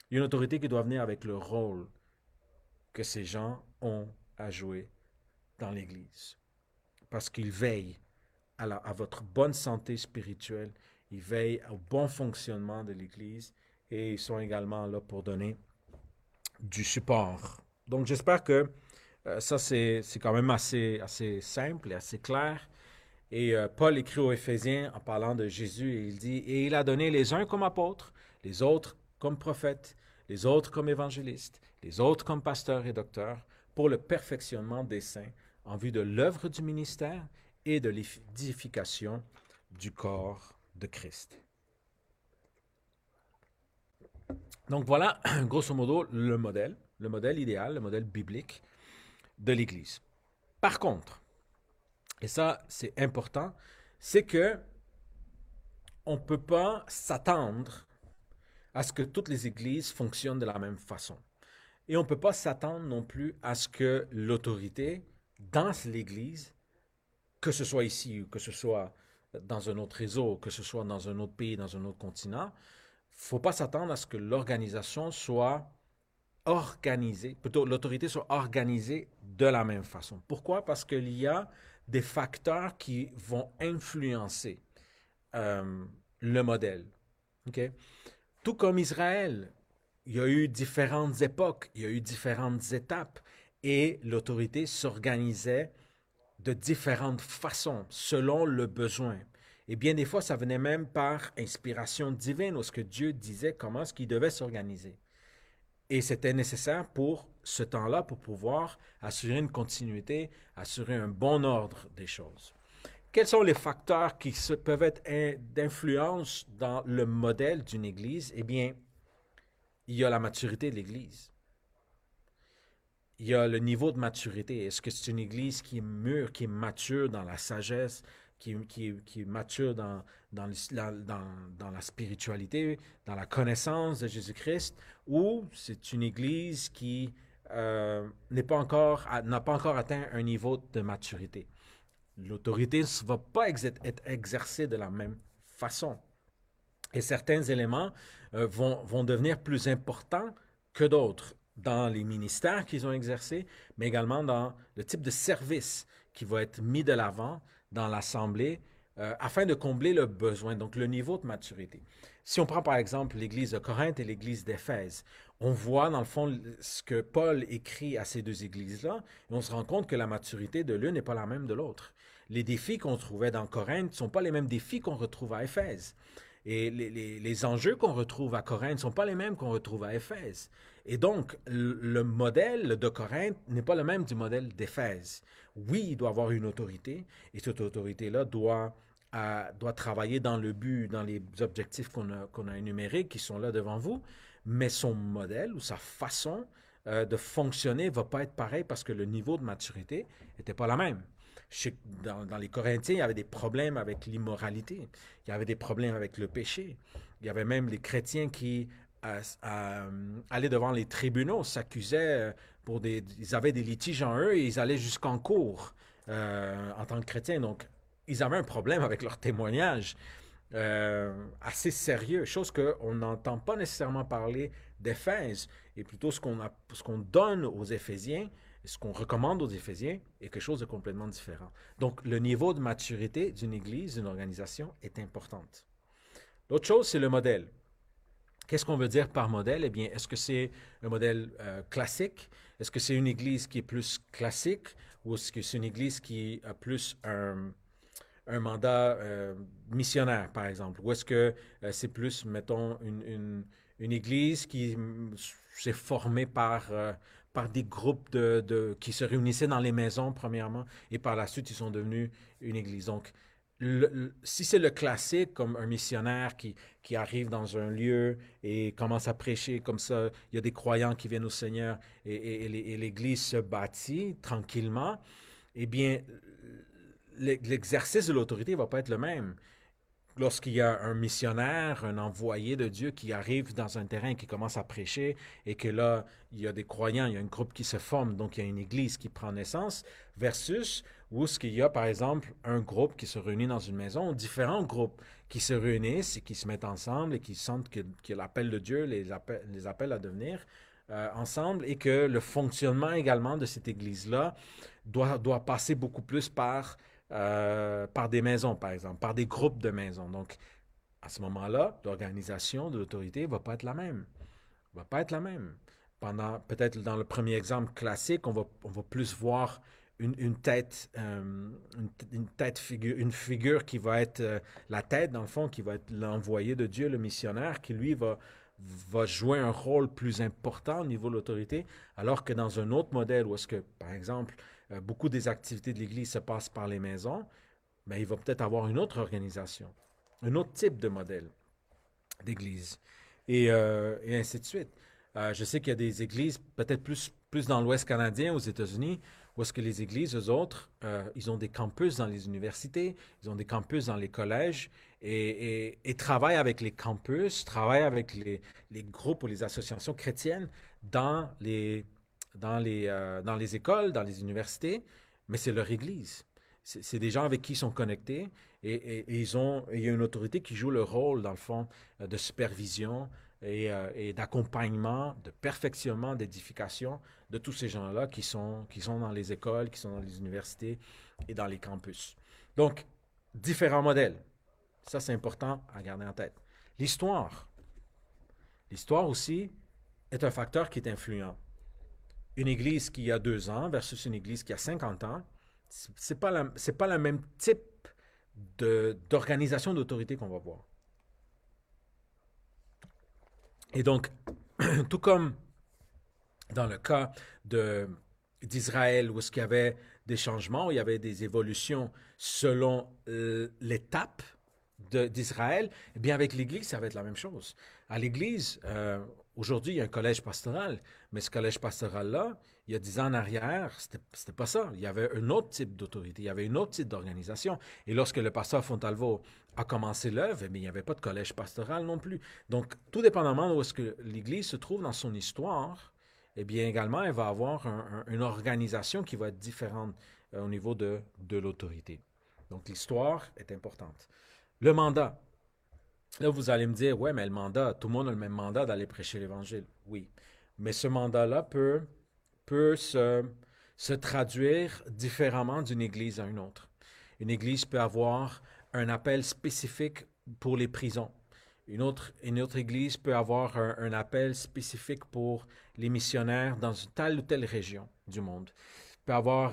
Il y a une autorité qui doit venir avec le rôle que ces gens ont à jouer dans l'Église. Parce qu'ils veillent à votre bonne santé spirituelle, ils veillent au bon fonctionnement de l'Église et ils sont également là pour donner du support. Donc j'espère que ça c'est quand même assez simple et assez clair. Et Paul écrit aux Éphésiens en parlant de Jésus et il dit, et il a donné les uns comme apôtres, les autres comme prophètes, les autres comme évangélistes, les autres comme pasteurs et docteurs, pour le perfectionnement des saints, en vue de l'œuvre du ministère et de l'édification du corps de Christ. Donc voilà, grosso modo, le modèle idéal, le modèle biblique de l'Église. Par contre, et ça c'est important, c'est que on ne peut pas s'attendre à ce que toutes les églises fonctionnent de la même façon. Et on ne peut pas s'attendre non plus à ce que l'autorité dans l'église, que ce soit ici ou que ce soit dans un autre réseau, que ce soit dans un autre pays, dans un autre continent, il ne faut pas s'attendre à ce que l'organisation soit organisée, plutôt l'autorité soit organisée de la même façon. Pourquoi? Parce qu'il y a des facteurs qui vont influencer le modèle. Okay? Tout comme Israël, il y a eu différentes époques, il y a eu différentes étapes et l'autorité s'organisait de différentes façons selon le besoin. Et bien des fois, ça venait même par inspiration divine, où ce que Dieu disait comment est-ce qu'il devait s'organiser. Et c'était nécessaire pour ce temps-là pour pouvoir assurer une continuité, assurer un bon ordre des choses. Quels sont les facteurs qui peuvent être d'influence dans le modèle d'une Église? Eh bien, il y a la maturité de l'Église. Il y a le niveau de maturité. Est-ce que c'est une Église qui est mûre, qui est mature dans la sagesse, qui est mature dans la spiritualité, dans la connaissance de Jésus-Christ, ou c'est une Église qui n'a pas encore atteint un niveau de maturité? L'autorité ne va pas être exercée de la même façon. Et certains éléments vont devenir plus importants que d'autres dans les ministères qu'ils ont exercés, mais également dans le type de service qui va être mis de l'avant dans l'Assemblée afin de combler le besoin, donc le niveau de maturité. Si on prend par exemple l'Église de Corinthe et l'Église d'Éphèse, on voit dans le fond ce que Paul écrit à ces deux églises-là, et on se rend compte que la maturité de l'une n'est pas la même de l'autre. Les défis qu'on trouvait dans Corinthe ne sont pas les mêmes défis qu'on retrouve à Éphèse. Et les enjeux qu'on retrouve à Corinthe ne sont pas les mêmes qu'on retrouve à Éphèse. Et donc, le modèle de Corinthe n'est pas le même du modèle d'Éphèse. Oui, il doit avoir une autorité, et cette autorité-là doit travailler dans le but, dans les objectifs qu'on a énumérés, qui sont là devant vous, mais son modèle ou sa façon de fonctionner ne va pas être pareil parce que le niveau de maturité n'était pas la même. Dans les Corinthiens, il y avait des problèmes avec l'immoralité, il y avait des problèmes avec le péché. Il y avait même les chrétiens qui allaient devant les tribunaux, s'accusaient ils avaient des litiges en eux et ils allaient jusqu'en cour en tant que chrétiens. Donc, ils avaient un problème avec leur témoignage assez sérieux, chose qu'on n'entend pas nécessairement parler d'Éphèse, et plutôt ce qu'on donne aux Éphésiens, ce qu'on recommande aux Éphésiens est quelque chose de complètement différent. Donc, le niveau de maturité d'une église, d'une organisation est importante. L'autre chose, c'est le modèle. Qu'est-ce qu'on veut dire par modèle? Eh bien, est-ce que c'est un modèle classique? Est-ce que c'est une église qui est plus classique ou est-ce que c'est une église qui a plus un mandat missionnaire, par exemple? Ou est-ce que c'est plus, mettons, une église qui s'est formée par des groupes qui se réunissaient dans les maisons, premièrement, et par la suite, ils sont devenus une église. Donc, si c'est le classique, comme un missionnaire qui arrive dans un lieu et commence à prêcher comme ça, il y a des croyants qui viennent au Seigneur et l'église se bâtit tranquillement, eh bien, l'exercice de l'autorité ne va pas être le même. Lorsqu'il y a un missionnaire, un envoyé de Dieu qui arrive dans un terrain, qui commence à prêcher et que là, il y a des croyants, il y a un groupe qui se forme, donc il y a une église qui prend naissance, versus où ce qu'il y a, par exemple, un groupe qui se réunit dans une maison, ou différents groupes qui se réunissent et qui se mettent ensemble et qui sentent que l'appel de Dieu les appelle à devenir ensemble et que le fonctionnement également de cette église-là doit passer beaucoup plus par des maisons, par exemple, par des groupes de maisons. Donc, à ce moment-là, l'organisation de l'autorité ne va pas être la même. Va pas être la même. Peut-être dans le premier exemple classique, on va plus voir une tête, une figure qui va être la tête, dans le fond, qui va être l'envoyé de Dieu, le missionnaire, qui lui va jouer un rôle plus important au niveau de l'autorité, alors que dans un autre modèle, où est-ce que, par exemple, beaucoup des activités de l'Église se passent par les maisons, ben, il va peut-être avoir une autre organisation, un autre type de modèle d'Église, et ainsi de suite. Je sais qu'il y a des églises, peut-être plus dans l'Ouest canadien, aux États-Unis, où est-ce que les églises, eux autres, ils ont des campus dans les universités, ils ont des campus dans les collèges, et travaillent avec les campus, travaillent avec les groupes ou les associations chrétiennes dans les écoles, dans les universités, mais c'est leur église. C'est des gens avec qui ils sont connectés et il y a une autorité qui joue le rôle, dans le fond, de supervision et d'accompagnement, de perfectionnement, d'édification de tous ces gens-là qui sont dans les écoles, qui sont dans les universités et dans les campus. Donc, différents modèles. Ça, c'est important à garder en tête. L'histoire. L'histoire aussi est un facteur qui est influent. Une église qui a 2 ans versus une église qui a 50 ans, c'est pas le même type d'organisation d'autorité qu'on va voir. Et donc, tout comme dans le cas d'Israël, où est-ce qu'il y avait des changements, où il y avait des évolutions selon l'étape d'Israël, eh bien avec l'Église, ça va être la même chose. À l'Église, aujourd'hui, il y a un collège pastoral, mais ce collège pastoral-là, il y a 10 ans en arrière, c'était pas ça. Il y avait un autre type d'autorité, il y avait une autre type d'organisation. Et lorsque le pasteur Fontalvo a commencé l'œuvre, eh bien, il n'y avait pas de collège pastoral non plus. Donc, tout dépendamment de où est-ce que l'Église se trouve dans son histoire, eh bien également, elle va avoir une organisation qui va être différente au niveau de l'autorité. Donc, l'histoire est importante. Le mandat. Là, vous allez me dire, ouais, mais le mandat, tout le monde a le même mandat d'aller prêcher l'Évangile. Oui. Mais ce mandat-là peut se traduire différemment d'une église à une autre. Une église peut avoir un appel spécifique pour les prisons. Une autre église peut avoir un appel spécifique pour les missionnaires dans telle ou telle région du monde. Il peut avoir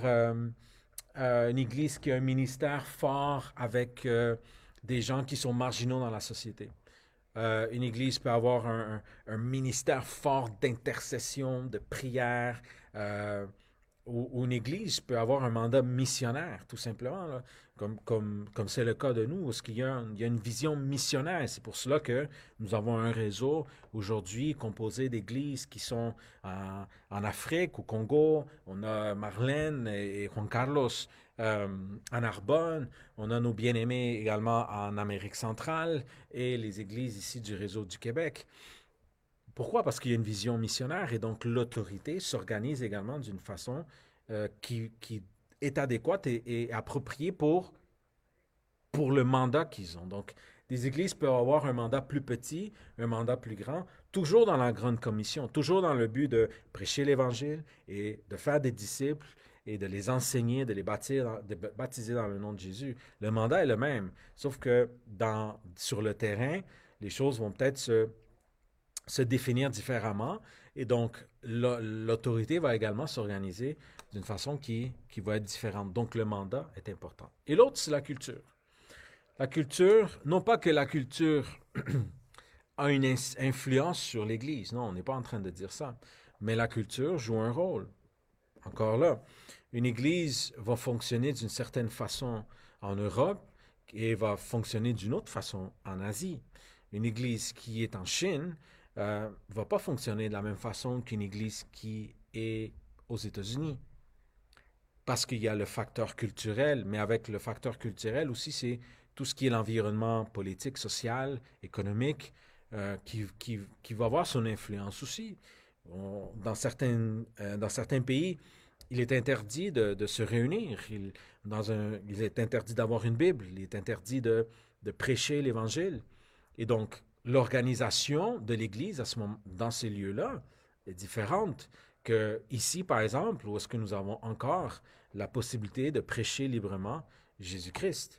une église qui a un ministère fort avec des gens qui sont marginaux dans la société. Une église peut avoir un ministère fort d'intercession, de prière, ou une église peut avoir un mandat missionnaire, tout simplement, là, comme c'est le cas de nous, parce qu'il y a une vision missionnaire. C'est pour cela que nous avons un réseau aujourd'hui composé d'églises qui sont en Afrique, au Congo. On a Marlène et Juan Carlos en Narbonne. On a nos bien-aimés également en Amérique centrale et les églises ici du réseau du Québec. Pourquoi? Parce qu'il y a une vision missionnaire et donc l'autorité s'organise également d'une façon qui est adéquate et appropriée pour le mandat qu'ils ont. Donc, des églises peuvent avoir un mandat plus petit, un mandat plus grand, toujours dans la grande commission, toujours dans le but de prêcher l'Évangile et de faire des disciples et de les enseigner, de les baptiser dans le nom de Jésus. Le mandat est le même, sauf que sur le terrain, les choses vont peut-être se définir différemment et donc l'autorité va également s'organiser d'une façon qui va être différente. Donc le mandat est important. Et l'autre, c'est la culture. La culture, non pas que la culture a une influence sur l'Église, non, on n'est pas en train de dire ça, mais la culture joue un rôle. Encore là, une Église va fonctionner d'une certaine façon en Europe et va fonctionner d'une autre façon en Asie. Une Église qui est en Chine va pas fonctionner de la même façon qu'une Église qui est aux États-Unis. Parce qu'il y a le facteur culturel, mais avec le facteur culturel aussi, c'est tout ce qui est l'environnement politique, social, économique, qui va avoir son influence aussi. Dans certains pays, il est interdit de se réunir. Il est interdit d'avoir une Bible. Il est interdit de prêcher l'Évangile. Et donc, l'organisation de l'Église dans ces lieux-là est différente que ici, par exemple, où est-ce que nous avons encore la possibilité de prêcher librement Jésus-Christ.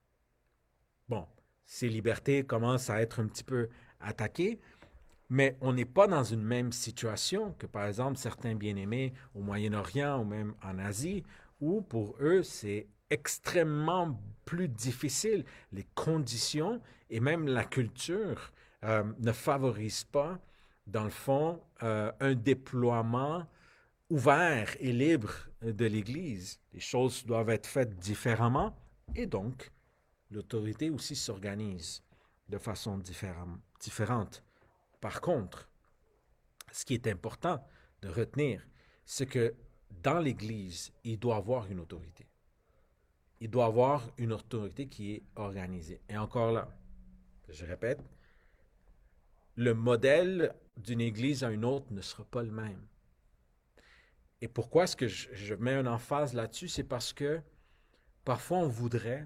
Bon, ces libertés commencent à être un petit peu attaquées, mais on n'est pas dans une même situation que, par exemple, certains bien-aimés au Moyen-Orient ou même en Asie, où pour eux, c'est extrêmement plus difficile. Les conditions et même la culture ne favorisent pas, dans le fond, un déploiement ouvert et libre de l'Église. Les choses doivent être faites différemment et donc l'autorité aussi s'organise de façon différente. Par contre, ce qui est important de retenir, c'est que dans l'Église, il doit y avoir une autorité. Il doit y avoir une autorité qui est organisée. Et encore là, je répète, le modèle d'une Église à une autre ne sera pas le même. Et pourquoi est-ce que je mets une emphase là-dessus? C'est parce que parfois on voudrait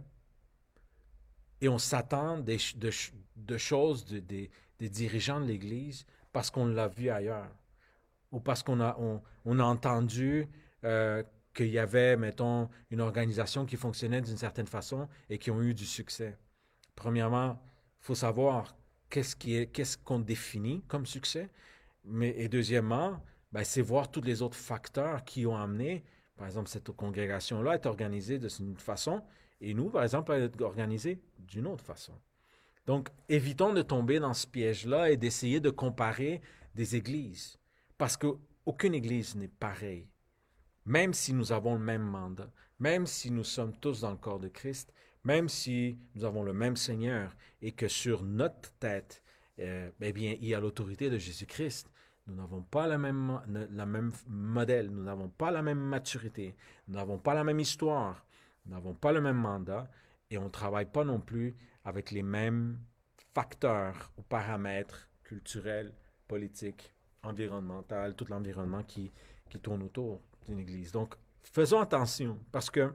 et on s'attend de choses des dirigeants de l'Église parce qu'on l'a vu ailleurs ou parce on a entendu qu'il y avait, mettons, une organisation qui fonctionnait d'une certaine façon et qui ont eu du succès. Premièrement, il faut savoir qu'est-ce qu'on définit comme succès. Et deuxièmement, ben, c'est voir tous les autres facteurs qui ont amené, par exemple, cette congrégation-là est organisée d'une façon et nous, par exemple, à être organisés d'une autre façon. Donc, évitons de tomber dans ce piège-là et d'essayer de comparer des églises. Parce qu'aucune église n'est pareille. Même si nous avons le même mandat, même si nous sommes tous dans le corps de Christ, même si nous avons le même Seigneur et que sur notre tête, eh bien, il y a l'autorité de Jésus-Christ, nous n'avons pas la même modèle, nous n'avons pas la même maturité, nous n'avons pas la même histoire, nous n'avons pas le même mandat et on ne travaille pas non plus avec les mêmes facteurs ou paramètres culturels, politiques, environnementaux, tout l'environnement qui tourne autour d'une église. Donc, faisons attention parce que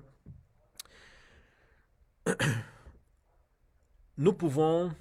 nous pouvons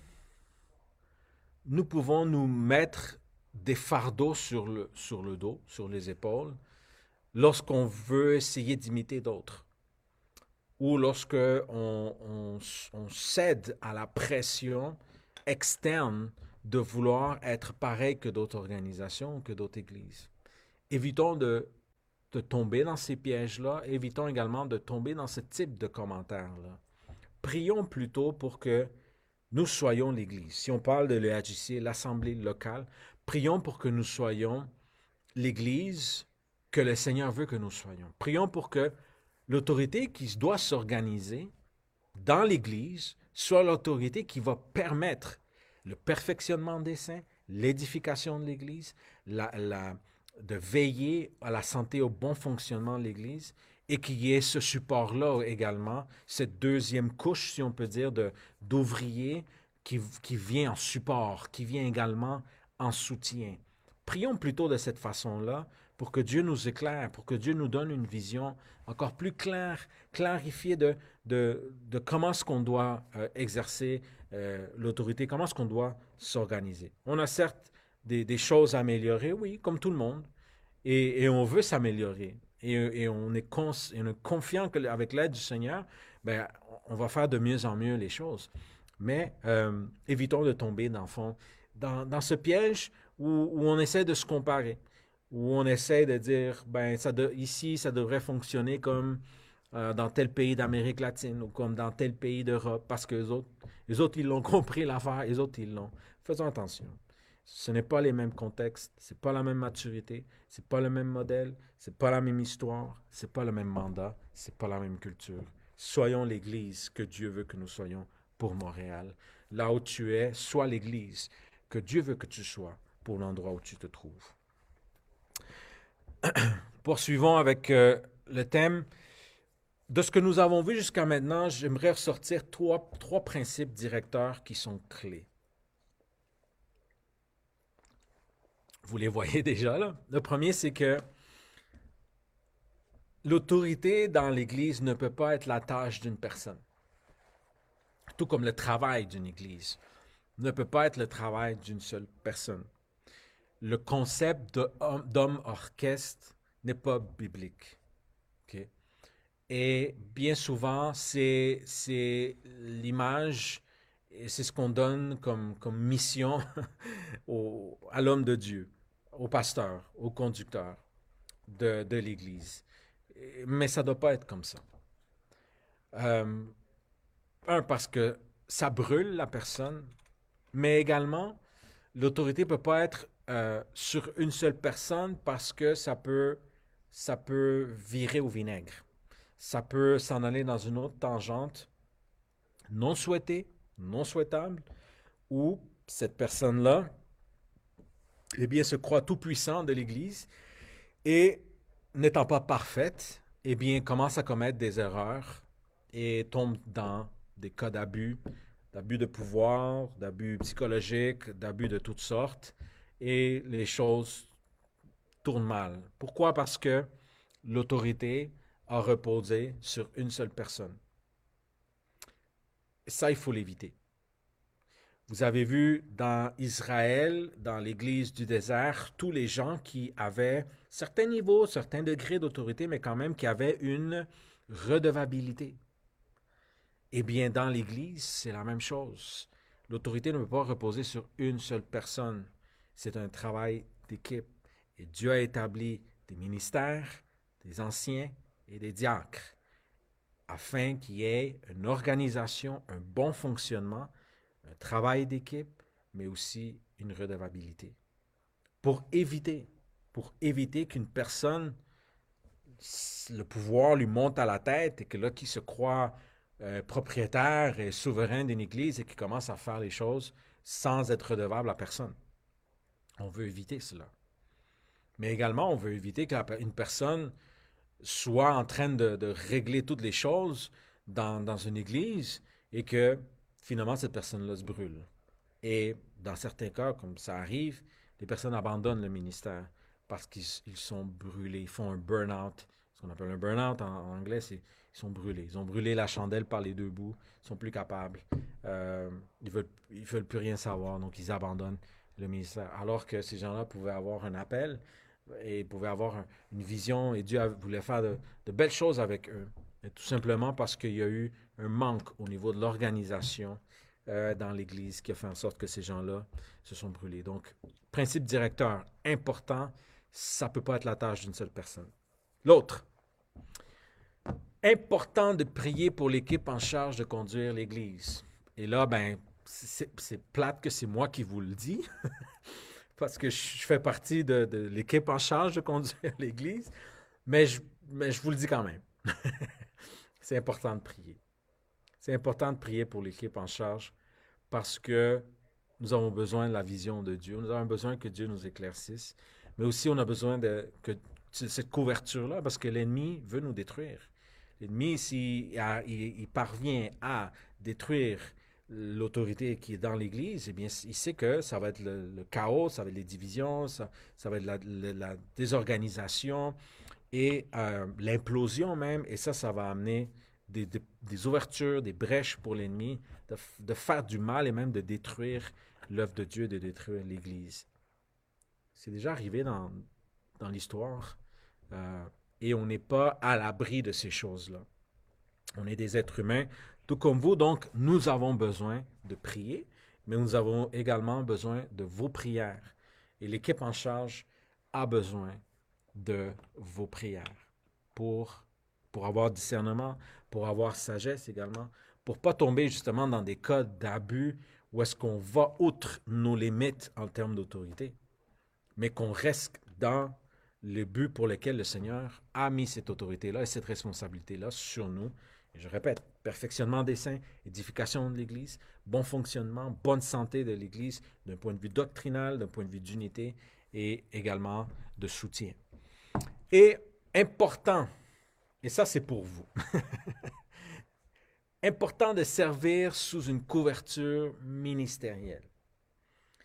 nous mettre des fardeaux sur le dos, sur les épaules, lorsqu'on veut essayer d'imiter d'autres ou lorsque on cède à la pression externe de vouloir être pareil que d'autres organisations, que d'autres églises. Évitons de tomber dans ces pièges-là, évitons également de tomber dans ce type de commentaires-là. Prions plutôt pour que nous soyons l'Église. Si on parle de l'EAJC, l'Assemblée locale, prions pour que nous soyons l'Église que le Seigneur veut que nous soyons. Prions pour que l'autorité qui doit s'organiser dans l'Église soit l'autorité qui va permettre le perfectionnement des saints, l'édification de l'Église, de veiller à la santé, au bon fonctionnement de l'Église et qu'il y ait ce support-là également, cette deuxième couche, si on peut dire, d'ouvriers qui vient en support, qui vient également en soutien. Prions plutôt de cette façon-là pour que Dieu nous éclaire, pour que Dieu nous donne une vision encore plus claire, clarifiée de comment est-ce qu'on doit exercer l'autorité, comment est-ce qu'on doit s'organiser. On a certes des choses à améliorer, oui, comme tout le monde, et on veut s'améliorer. Et on est confiant qu'avec l'aide du Seigneur, ben, on va faire de mieux en mieux les choses. Mais évitons de tomber, dans le fond, dans ce piège où on essaie de se comparer, où on essaie de dire, ben, ici, ça devrait fonctionner comme dans tel pays d'Amérique latine ou comme dans tel pays d'Europe, parce que les autres, ils l'ont compris l'affaire, les autres, ils l'ont. Faisons attention. Ce n'est pas les mêmes contextes, c'est pas la même maturité, c'est pas le même modèle, c'est pas la même histoire, c'est pas le même mandat, c'est pas la même culture. Soyons l'Église que Dieu veut que nous soyons pour Montréal. Là où tu es, sois l'Église que Dieu veut que tu sois pour l'endroit où tu te trouves. Poursuivons avec le thème. De ce que nous avons vu jusqu'à maintenant, j'aimerais ressortir trois principes directeurs qui sont clés. Vous les voyez déjà là. Le premier, c'est que l'autorité dans l'Église ne peut pas être la tâche d'une personne. Tout comme le travail d'une Église ne peut pas être le travail d'une seule personne. Le concept d'homme orchestre n'est pas biblique. Okay? Et bien souvent, c'est l'image, et c'est ce qu'on donne comme mission à l'homme de Dieu, au pasteur, au conducteur de l'Église. Mais ça ne doit pas être comme ça. Parce que ça brûle la personne, mais également, l'autorité ne peut pas être sur une seule personne parce que ça peut virer au vinaigre. Ça peut s'en aller dans une autre tangente non souhaitée, non souhaitable, où cette personne-là, eh bien, se croit tout puissant de l'Église et, n'étant pas parfaite, eh bien, commence à commettre des erreurs et tombe dans des cas d'abus de pouvoir, d'abus psychologiques, d'abus de toutes sortes, et les choses tournent mal. Pourquoi? Parce que l'autorité a reposé sur une seule personne. Et ça, il faut l'éviter. Vous avez vu dans Israël, dans l'église du désert, tous les gens qui avaient certains niveaux, certains degrés d'autorité, mais quand même qui avaient une redevabilité. Eh bien, dans l'Église, c'est la même chose. L'autorité ne peut pas reposer sur une seule personne. C'est un travail d'équipe. Et Dieu a établi des ministères, des anciens et des diacres, afin qu'il y ait une organisation, un bon fonctionnement, un travail d'équipe, mais aussi une redevabilité. Pour éviter qu'une personne, le pouvoir lui monte à la tête et que là, qui se croit propriétaire et souverain d'une église et qui commence à faire les choses sans être redevable à personne. On veut éviter cela. Mais également, on veut éviter qu'une personne soit en train de régler toutes les choses dans une église et que finalement cette personne-là se brûle. Et dans certains cas, comme ça arrive, les personnes abandonnent le ministère parce qu'ils sont brûlés, ils font un burn-out. Ce qu'on appelle un burn-out en anglais, c'est ils sont brûlés. Ils ont brûlé la chandelle par les deux bouts, ils sont plus capables. Ils veulent plus rien savoir, donc ils abandonnent le ministère. Alors que ces gens-là pouvaient avoir un appel et pouvaient avoir une vision et Dieu voulait faire de belles choses avec eux. Et tout simplement parce qu'il y a eu un manque au niveau de l'organisation dans l'Église qui a fait en sorte que ces gens-là se sont brûlés. Donc, principe directeur important, ça ne peut pas être la tâche d'une seule personne. L'autre, important de prier pour l'équipe en charge de conduire l'Église. Et là, ben, c'est plate que c'est moi qui vous le dis, parce que je fais partie de l'équipe en charge de conduire l'Église, mais je vous le dis quand même. C'est important de prier. C'est important de prier pour l'équipe en charge parce que nous avons besoin de la vision de Dieu. Nous avons besoin que Dieu nous éclaircisse. Mais aussi, on a besoin de cette couverture-là parce que l'ennemi veut nous détruire. L'ennemi, s'il parvient à détruire l'autorité qui est dans l'Église, eh bien, il sait que ça va être le chaos, ça va être les divisions, ça va être la désorganisation et l'implosion même. Et ça va amener des ouvertures, des brèches pour l'ennemi, de faire du mal et même de détruire l'œuvre de Dieu, de détruire l'Église. C'est déjà arrivé dans l'histoire et on n'est pas à l'abri de ces choses-là. On est des êtres humains, tout comme vous, donc nous avons besoin de prier, mais nous avons également besoin de vos prières. Et l'équipe en charge a besoin de vos prières pour avoir discernement, pour avoir sagesse également, pour ne pas tomber justement dans des cas d'abus où est-ce qu'on va outre nos limites en termes d'autorité, mais qu'on reste dans le but pour lequel le Seigneur a mis cette autorité-là et cette responsabilité-là sur nous. Et je répète, perfectionnement des saints, édification de l'Église, bon fonctionnement, bonne santé de l'Église d'un point de vue doctrinal, d'un point de vue d'unité et également de soutien. Et important, et ça c'est pour vous, important de servir sous une couverture ministérielle.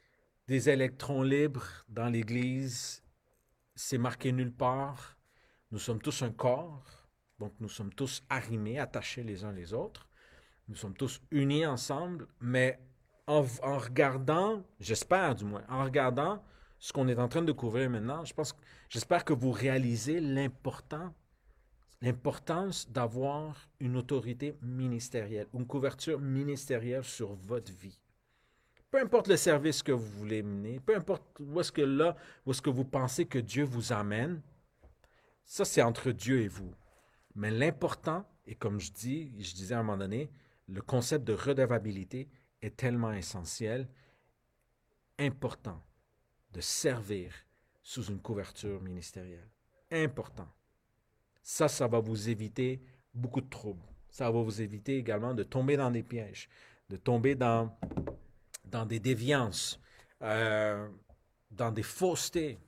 Des électrons libres dans l'Église, c'est marqué nulle part. Nous sommes tous un corps, donc nous sommes tous arrimés, attachés les uns les autres. Nous sommes tous unis ensemble, mais en regardant, j'espère du moins, en regardant ce qu'on est en train de couvrir maintenant, j'espère que vous réalisez l'importance d'avoir une autorité ministérielle, une couverture ministérielle sur votre vie. Peu importe le service que vous voulez mener, peu importe où est-ce que vous pensez que Dieu vous amène, ça c'est entre Dieu et vous. Mais l'important, et comme je disais à un moment donné, le concept de redevabilité est tellement essentiel, important de servir sous une couverture ministérielle. Important. Ça va vous éviter beaucoup de troubles. Ça va vous éviter également de tomber dans des pièges, de tomber dans des déviances, dans des faussetés,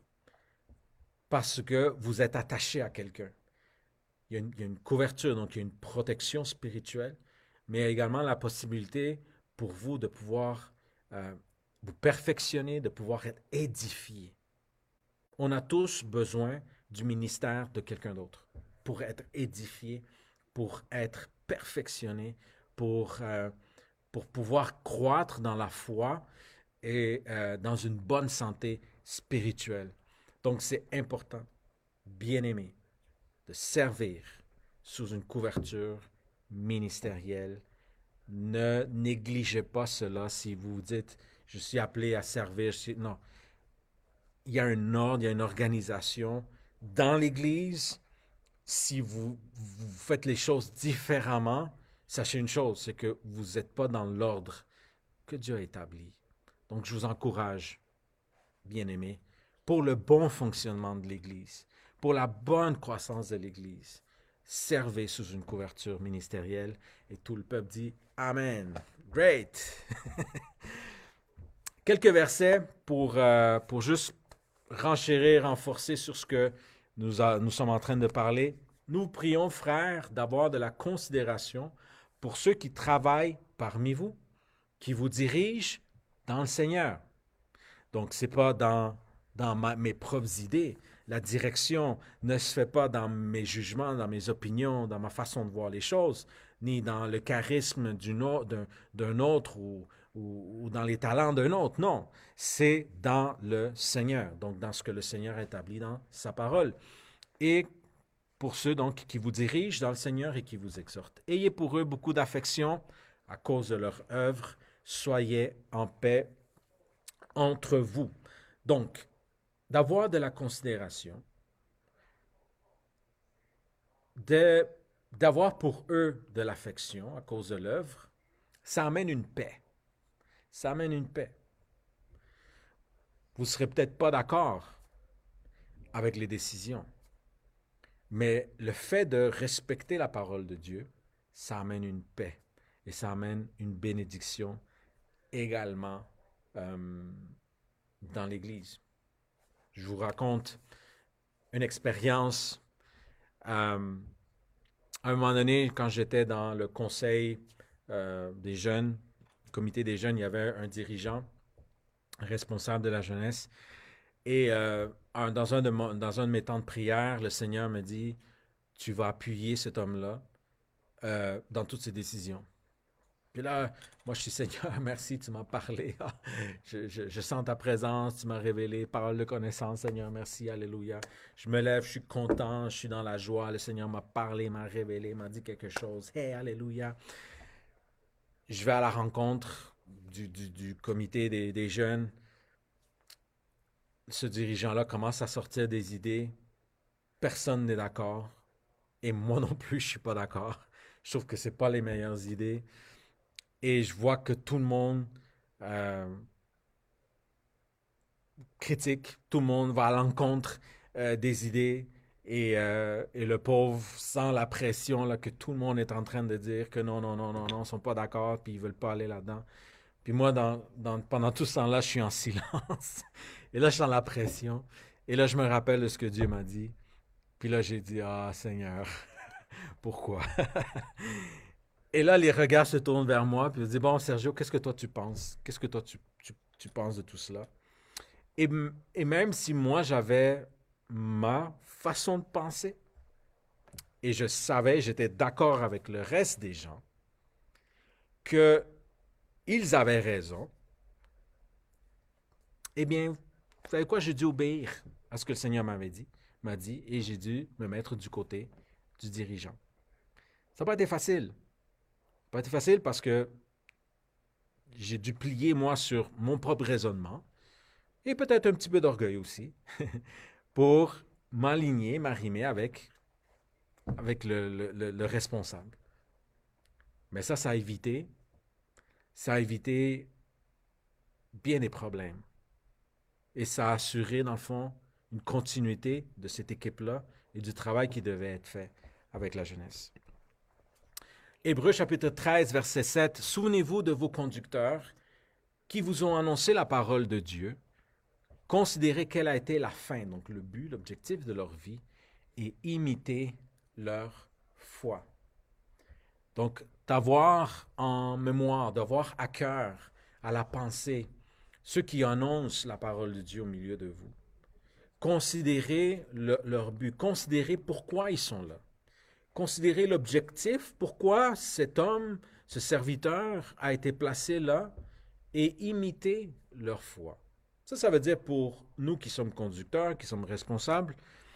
parce que vous êtes attaché à quelqu'un. Il y a une couverture, donc il y a une protection spirituelle, mais il y a également la possibilité pour vous de pouvoir vous perfectionner, de pouvoir être édifié. On a tous besoin du ministère de quelqu'un d'autre pour être édifié, pour être perfectionné, pour pouvoir croître dans la foi et dans une bonne santé spirituelle. Donc, c'est important, bien aimé, de servir sous une couverture ministérielle. Ne négligez pas cela si vous vous dites « je suis appelé à servir ». Non, il y a un ordre, il y a une organisation dans l'Église. Si vous faites les choses différemment, sachez une chose, c'est que vous n'êtes pas dans l'ordre que Dieu a établi. Donc, je vous encourage, bien-aimés, pour le bon fonctionnement de l'Église, pour la bonne croissance de l'Église, servez sous une couverture ministérielle. Et tout le peuple dit « Amen ». Great! Quelques versets pour juste renchérir, renforcer sur ce que nous sommes en train de parler. Nous prions, frères, d'avoir de la considération pour ceux qui travaillent parmi vous, qui vous dirigent dans le Seigneur. Donc, ce n'est pas dans mes propres idées. La direction ne se fait pas dans mes jugements, dans mes opinions, dans ma façon de voir les choses, ni dans le charisme d'un autre ou dans les talents d'un autre. Non, c'est dans le Seigneur, donc dans ce que le Seigneur établit dans sa parole. Et pour ceux donc qui vous dirigent dans le Seigneur et qui vous exhortent, ayez pour eux beaucoup d'affection à cause de leur œuvre. Soyez en paix entre vous. Donc, d'avoir de la considération, d'avoir pour eux de l'affection à cause de l'œuvre, ça amène une paix. Ça amène une paix. Vous ne serez peut-être pas d'accord avec les décisions, mais le fait de respecter la parole de Dieu, ça amène une paix et ça amène une bénédiction également dans l'Église. Je vous raconte une expérience. À un moment donné, quand j'étais dans le conseil des jeunes, le comité des jeunes, il y avait un dirigeant responsable de la jeunesse. Et dans un de mes temps de prière, le Seigneur me dit, tu vas appuyer cet homme-là dans toutes ses décisions. Puis là, moi, je suis Seigneur, merci, tu m'as parlé. Je sens ta présence, tu m'as révélé, parole de connaissance, Seigneur, merci, alléluia. Je me lève, je suis content, je suis dans la joie. Le Seigneur m'a parlé, m'a révélé, m'a dit quelque chose. Hey, alléluia. Je vais à la rencontre du comité des jeunes. Ce dirigeant-là commence à sortir des idées. Personne n'est d'accord. Et moi non plus, je ne suis pas d'accord. Je trouve que ce n'est pas les meilleures idées. Et je vois que tout le monde critique, tout le monde va à l'encontre des idées. Et le pauvre sent la pression là, que tout le monde est en train de dire que non, ils ne sont pas d'accord, puis ils ne veulent pas aller là-dedans. Puis moi, pendant tout ce temps-là, je suis en silence. Et là, je sens la pression. Et là, je me rappelle de ce que Dieu m'a dit. Puis là, j'ai dit, ah Seigneur, pourquoi? Et là, les regards se tournent vers moi. Puis je dis, bon, Sergio, qu'est-ce que toi tu penses? Qu'est-ce que toi tu penses de tout cela? Et même si moi, j'avais ma façon de penser, et je savais, j'étais d'accord avec le reste des gens, qu'ils avaient raison, eh bien, vous savez quoi, j'ai dû obéir à ce que le Seigneur m'a dit, et j'ai dû me mettre du côté du dirigeant. Ça n'a pas été facile. Ça n'a pas été facile parce que j'ai dû plier, moi, sur mon propre raisonnement, et peut-être un petit peu d'orgueil aussi, pour m'aligner, m'arrimer avec le responsable. Mais ça a évité bien des problèmes. Et ça a assuré, dans le fond, une continuité de cette équipe-là et du travail qui devait être fait avec la jeunesse. Hébreux chapitre 13, verset 7. Souvenez-vous de vos conducteurs qui vous ont annoncé la parole de Dieu. Considérez quelle a été la fin, donc le but, l'objectif de leur vie, et imitez leur foi. Donc, d'avoir en mémoire, d'avoir à cœur, à la pensée, ceux qui annoncent la parole de Dieu au milieu de vous. Considérez leur but, considérez pourquoi ils sont là. Considérez l'objectif, pourquoi cet homme, ce serviteur a été placé là, et imitez leur foi. Ça veut dire pour nous qui sommes conducteurs, qui sommes responsables,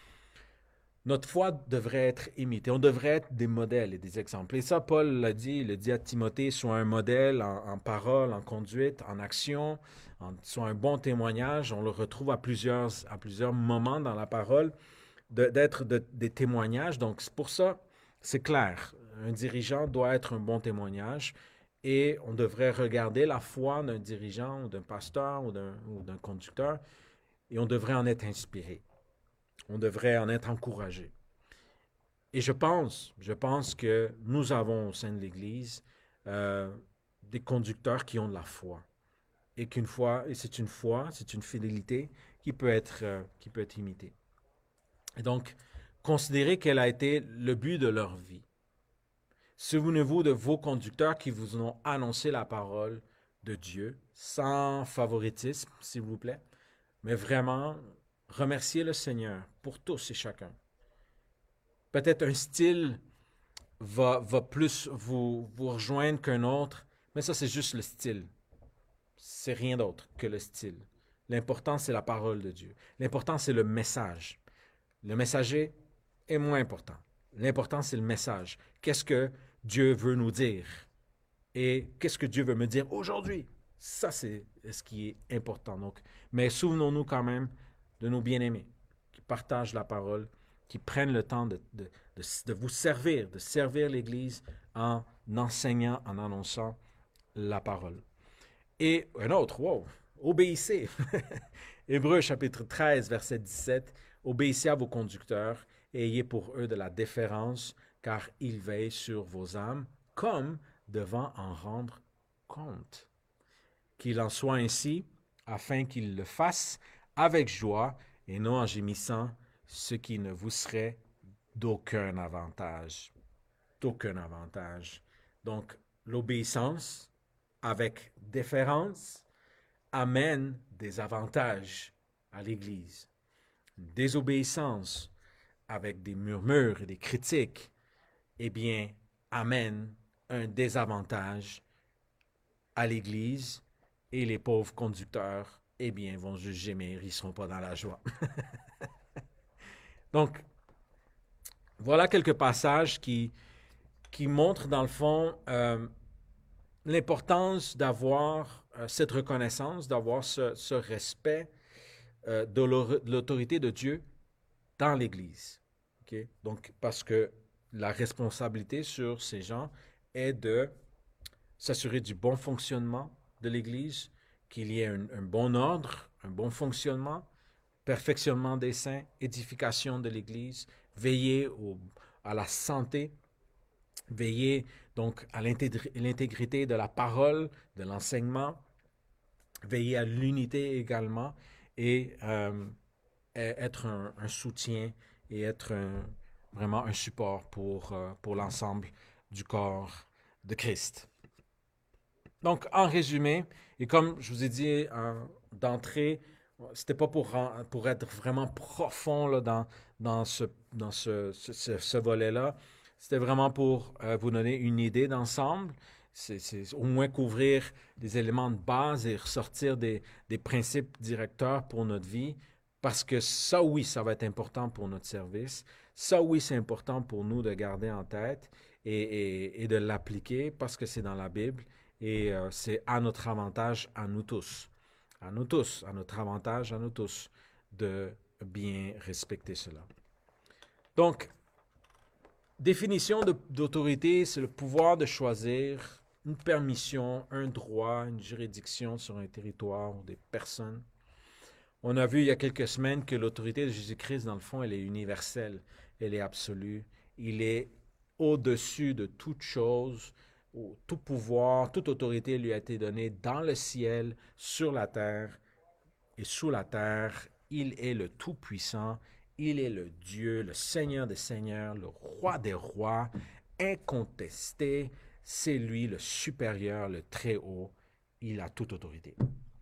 notre foi devrait être imitée. On devrait être des modèles et des exemples. Et ça, Paul l'a dit, il a dit à Timothée, sois un modèle en parole, en conduite, en action, sois un bon témoignage. On le retrouve à plusieurs moments dans la parole, d'être des témoignages. Donc, c'est pour ça, c'est clair. Un dirigeant doit être un bon témoignage et on devrait regarder la foi d'un dirigeant ou d'un pasteur ou d'un conducteur et on devrait en être inspiré. On devrait en être encouragé. Et je pense que nous avons au sein de l'Église des conducteurs qui ont de la foi. Et c'est une fidélité qui peut être imitée. Et donc, considérez quel a été le but de leur vie. Souvenez-vous de vos conducteurs qui vous ont annoncé la parole de Dieu, sans favoritisme, s'il vous plaît, mais vraiment, remerciez le Seigneur pour tous et chacun. Peut-être un style va plus vous rejoindre qu'un autre, mais ça, c'est juste le style. C'est rien d'autre que le style. L'important, c'est la parole de Dieu. L'important, c'est le message. Le messager est moins important. L'important, c'est le message. Qu'est-ce que Dieu veut nous dire? Et qu'est-ce que Dieu veut me dire aujourd'hui? Ça, c'est ce qui est important. Donc, mais souvenons-nous quand même de nos bien-aimés qui partagent la parole, qui prennent le temps de vous servir, de servir l'Église en enseignant, en annonçant la parole. Et un autre, obéissez. Hébreux chapitre 13, verset 17, obéissez à vos conducteurs et ayez pour eux de la déférence, car ils veillent sur vos âmes, comme devant en rendre compte. Qu'il en soit ainsi, afin qu'ils le fassent avec joie et non en gémissant, ce qui ne vous serait d'aucun avantage. D'aucun avantage. Donc, l'obéissance avec déférence amène des avantages à l'Église. Une désobéissance avec des murmures et des critiques, eh bien, amène un désavantage à l'Église et les pauvres conducteurs, eh bien, vont juste gémir, ils ne seront pas dans la joie. Donc, voilà quelques passages qui montrent, dans le fond, l'importance d'avoir cette reconnaissance, d'avoir ce respect de l'autorité de Dieu dans l'Église. Okay? Donc, parce que la responsabilité sur ces gens est de s'assurer du bon fonctionnement de l'Église, qu'il y ait un bon ordre, un bon fonctionnement, perfectionnement des saints, édification de l'Église, veiller à la santé, veiller donc à l'intégrité de la parole, de l'enseignement, veiller à l'unité également et être un soutien et être vraiment un support pour l'ensemble du corps de Christ. Donc, en résumé, et comme je vous ai dit d'entrée, C'était pas pour être vraiment profond là, dans ce volet-là. C'était vraiment pour vous donner une idée d'ensemble. C'est au moins couvrir des éléments de base et ressortir des principes directeurs pour notre vie. Parce que ça, oui, ça va être important pour notre service. Ça, oui, c'est important pour nous de garder en tête et de l'appliquer parce que c'est dans la Bible et c'est à notre avantage à nous tous. À nous tous, à notre avantage, à nous tous, de bien respecter cela. Donc, définition d'autorité, c'est le pouvoir de choisir une permission, un droit, une juridiction sur un territoire ou des personnes. On a vu il y a quelques semaines que l'autorité de Jésus-Christ, dans le fond, elle est universelle, elle est absolue. Il est au-dessus de toute chose, tout pouvoir, toute autorité lui a été donnée dans le ciel, sur la terre et sous la terre. Il est le Tout-Puissant, il est le Dieu, le Seigneur des Seigneurs, le Roi des Rois, incontesté. C'est lui le supérieur, le Très-Haut. Il a toute autorité.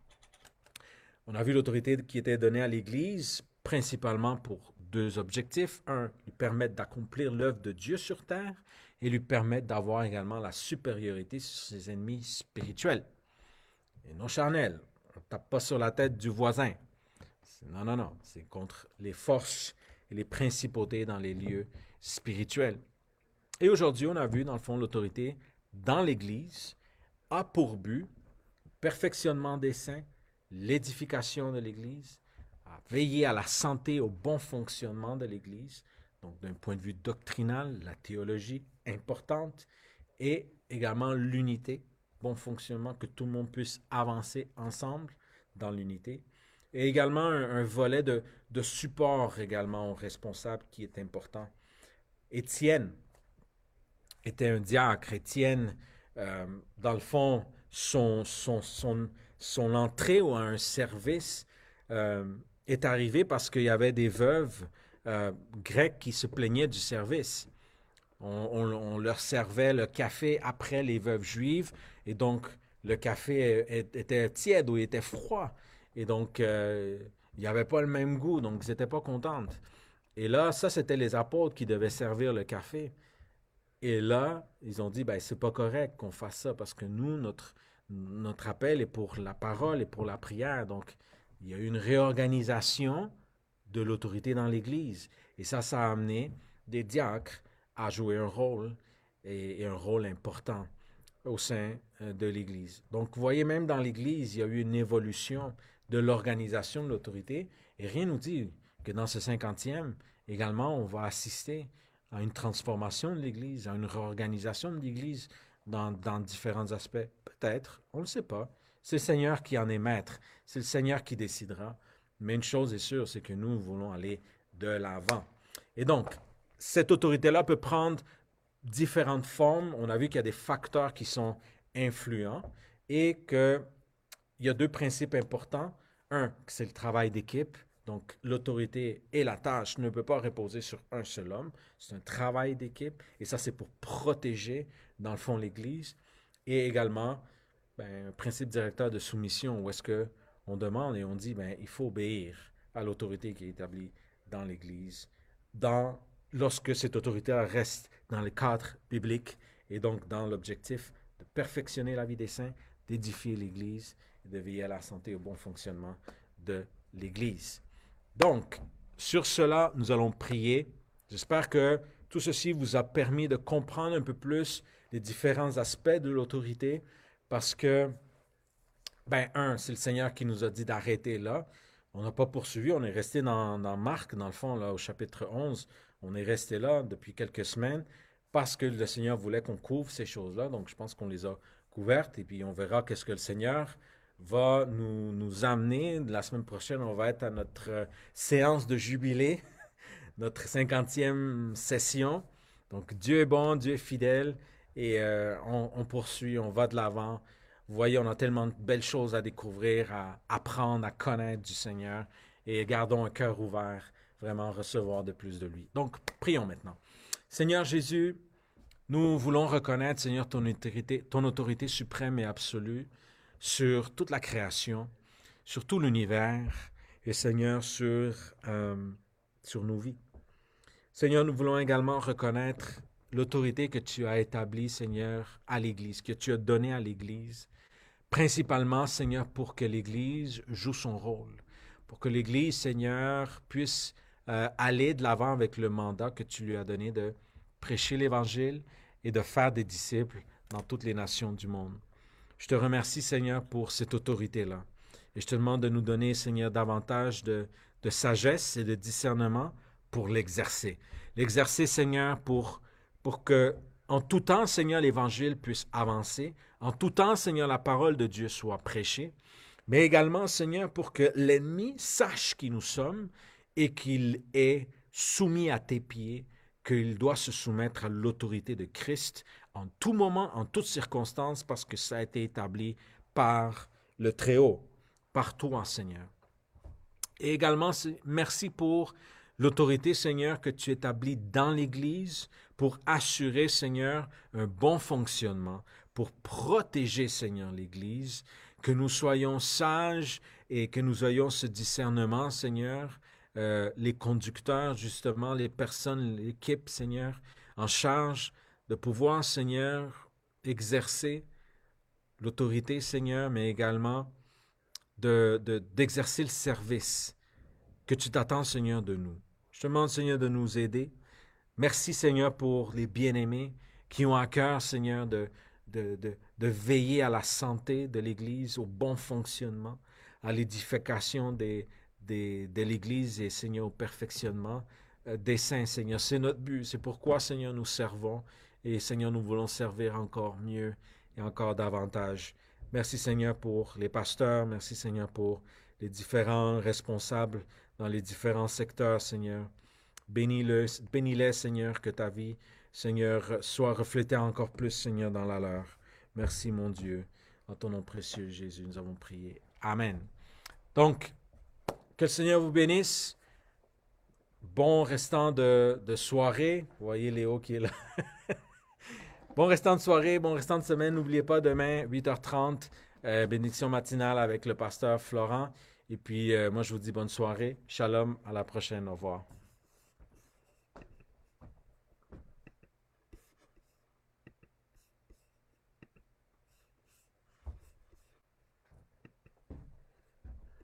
On a vu l'autorité qui était donnée à l'Église principalement pour deux objectifs. Un, lui permettre d'accomplir l'œuvre de Dieu sur terre et lui permettre d'avoir également la supériorité sur ses ennemis spirituels et non charnels. On ne tape pas sur la tête du voisin. Non, non, non. C'est contre les forces et les principautés dans les lieux spirituels. Et aujourd'hui, on a vu, dans le fond, l'autorité dans l'Église a pour but le perfectionnement des saints, l'édification de l'Église, à veiller à la santé, au bon fonctionnement de l'Église. Donc, d'un point de vue doctrinal, la théologie importante et également l'unité, bon fonctionnement, que tout le monde puisse avancer ensemble dans l'unité. Et également un volet de support également aux responsables qui est important. Étienne était un diacre. Étienne, dans le fond, son entrée à un service est arrivée parce qu'il y avait des veuves grecques qui se plaignaient du service. On leur servait le café après les veuves juives et donc le café était tiède ou était froid. Et donc, il n'y avait pas le même goût, donc ils n'étaient pas contentes. Et là, ça, c'était les apôtres qui devaient servir le café. Et là, ils ont dit, ben, c'est pas correct qu'on fasse ça parce que nous, notre appel est pour la parole et pour la prière. Donc, il y a eu une réorganisation de l'autorité dans l'Église. Et ça a amené des diacres à jouer un rôle et un rôle important au sein de l'Église. Donc, vous voyez, même dans l'Église, il y a eu une évolution de l'organisation de l'autorité. Et rien ne nous dit que dans ce 50e, également, on va assister à une transformation de l'Église, à une réorganisation de l'Église dans différents aspects. Peut-être, on ne le sait pas. C'est le Seigneur qui en est maître. C'est le Seigneur qui décidera. Mais une chose est sûre, c'est que nous voulons aller de l'avant. Et donc, cette autorité-là peut prendre différentes formes. On a vu qu'il y a des facteurs qui sont influents et qu'il y a deux principes importants. Un, c'est le travail d'équipe. Donc, l'autorité et la tâche ne peuvent pas reposer sur un seul homme. C'est un travail d'équipe et ça, c'est pour protéger, dans le fond, l'Église. Et également, un principe directeur de soumission où est-ce qu'on demande et on dit, il faut obéir à l'autorité qui est établie dans l'Église, lorsque cette autorité reste dans le cadre biblique et donc dans l'objectif de perfectionner la vie des saints, d'édifier l'Église et de veiller à la santé et au bon fonctionnement de l'Église. Donc, sur cela, nous allons prier. J'espère que tout ceci vous a permis de comprendre un peu plus les différents aspects de l'autorité parce que, c'est le Seigneur qui nous a dit d'arrêter là. On n'a pas poursuivi, on est resté dans Marc, dans le fond, là, au chapitre 11. On est resté là depuis quelques semaines parce que le Seigneur voulait qu'on couvre ces choses-là. Donc, je pense qu'on les a couvertes et puis on verra qu'est-ce que le Seigneur va nous amener. La semaine prochaine, on va être à notre séance de jubilé, notre 50e session. Donc, Dieu est bon, Dieu est fidèle et on poursuit, on va de l'avant. Vous voyez, on a tellement de belles choses à découvrir, à apprendre, à connaître du Seigneur et gardons un cœur ouvert, vraiment recevoir de plus de lui. Donc, prions maintenant. Seigneur Jésus, nous voulons reconnaître, Seigneur, ton autorité suprême et absolue sur toute la création, sur tout l'univers et Seigneur, sur nos vies. Seigneur, nous voulons également reconnaître l'autorité que tu as établie, Seigneur, à l'Église, que tu as donnée à l'Église, principalement, Seigneur, pour que l'Église joue son rôle, pour que l'Église, Seigneur, puisse aller de l'avant avec le mandat que tu lui as donné de prêcher l'Évangile et de faire des disciples dans toutes les nations du monde. Je te remercie, Seigneur, pour cette autorité-là. Et je te demande de nous donner, Seigneur, davantage de sagesse et de discernement pour l'exercer. L'exercer, Seigneur, pour que, en tout temps, Seigneur, l'Évangile puisse avancer. En tout temps, Seigneur, la parole de Dieu soit prêchée. Mais également, Seigneur, pour que l'ennemi sache qui nous sommes et qu'il est soumis à tes pieds, qu'il doit se soumettre à l'autorité de Christ en tout moment, en toutes circonstances, parce que ça a été établi par le Très-Haut, par toi, Seigneur. Et également, merci pour l'autorité, Seigneur, que tu établis dans l'Église pour assurer, Seigneur, un bon fonctionnement, pour protéger, Seigneur, l'Église, que nous soyons sages et que nous ayons ce discernement, Seigneur, les conducteurs, justement, les personnes, l'équipe, Seigneur, en charge de pouvoir, Seigneur, exercer l'autorité, Seigneur, mais également d'exercer le service que tu t'attends, Seigneur, de nous. Je te demande, Seigneur, de nous aider. Merci, Seigneur, pour les bien-aimés qui ont à cœur, Seigneur, de veiller à la santé de l'Église, au bon fonctionnement, à l'édification de l'Église et, Seigneur, au perfectionnement des saints, Seigneur. C'est notre but. C'est pourquoi, Seigneur, nous servons. Et, Seigneur, nous voulons servir encore mieux et encore davantage. Merci, Seigneur, pour les pasteurs. Merci, Seigneur, pour les différents responsables dans les différents secteurs, Seigneur. Bénis-les, Seigneur, que ta vie, Seigneur, soit reflétée encore plus, Seigneur, dans la leur. Merci, mon Dieu. En ton nom précieux, Jésus, nous avons prié. Amen. Donc, que le Seigneur vous bénisse. Bon restant de soirée. Vous voyez Léo qui est là. Bon restant de soirée, bon restant de semaine. N'oubliez pas, demain, 8h30, bénédiction matinale avec le pasteur Florent. Et puis, moi, je vous dis bonne soirée. Shalom, à la prochaine. Au revoir.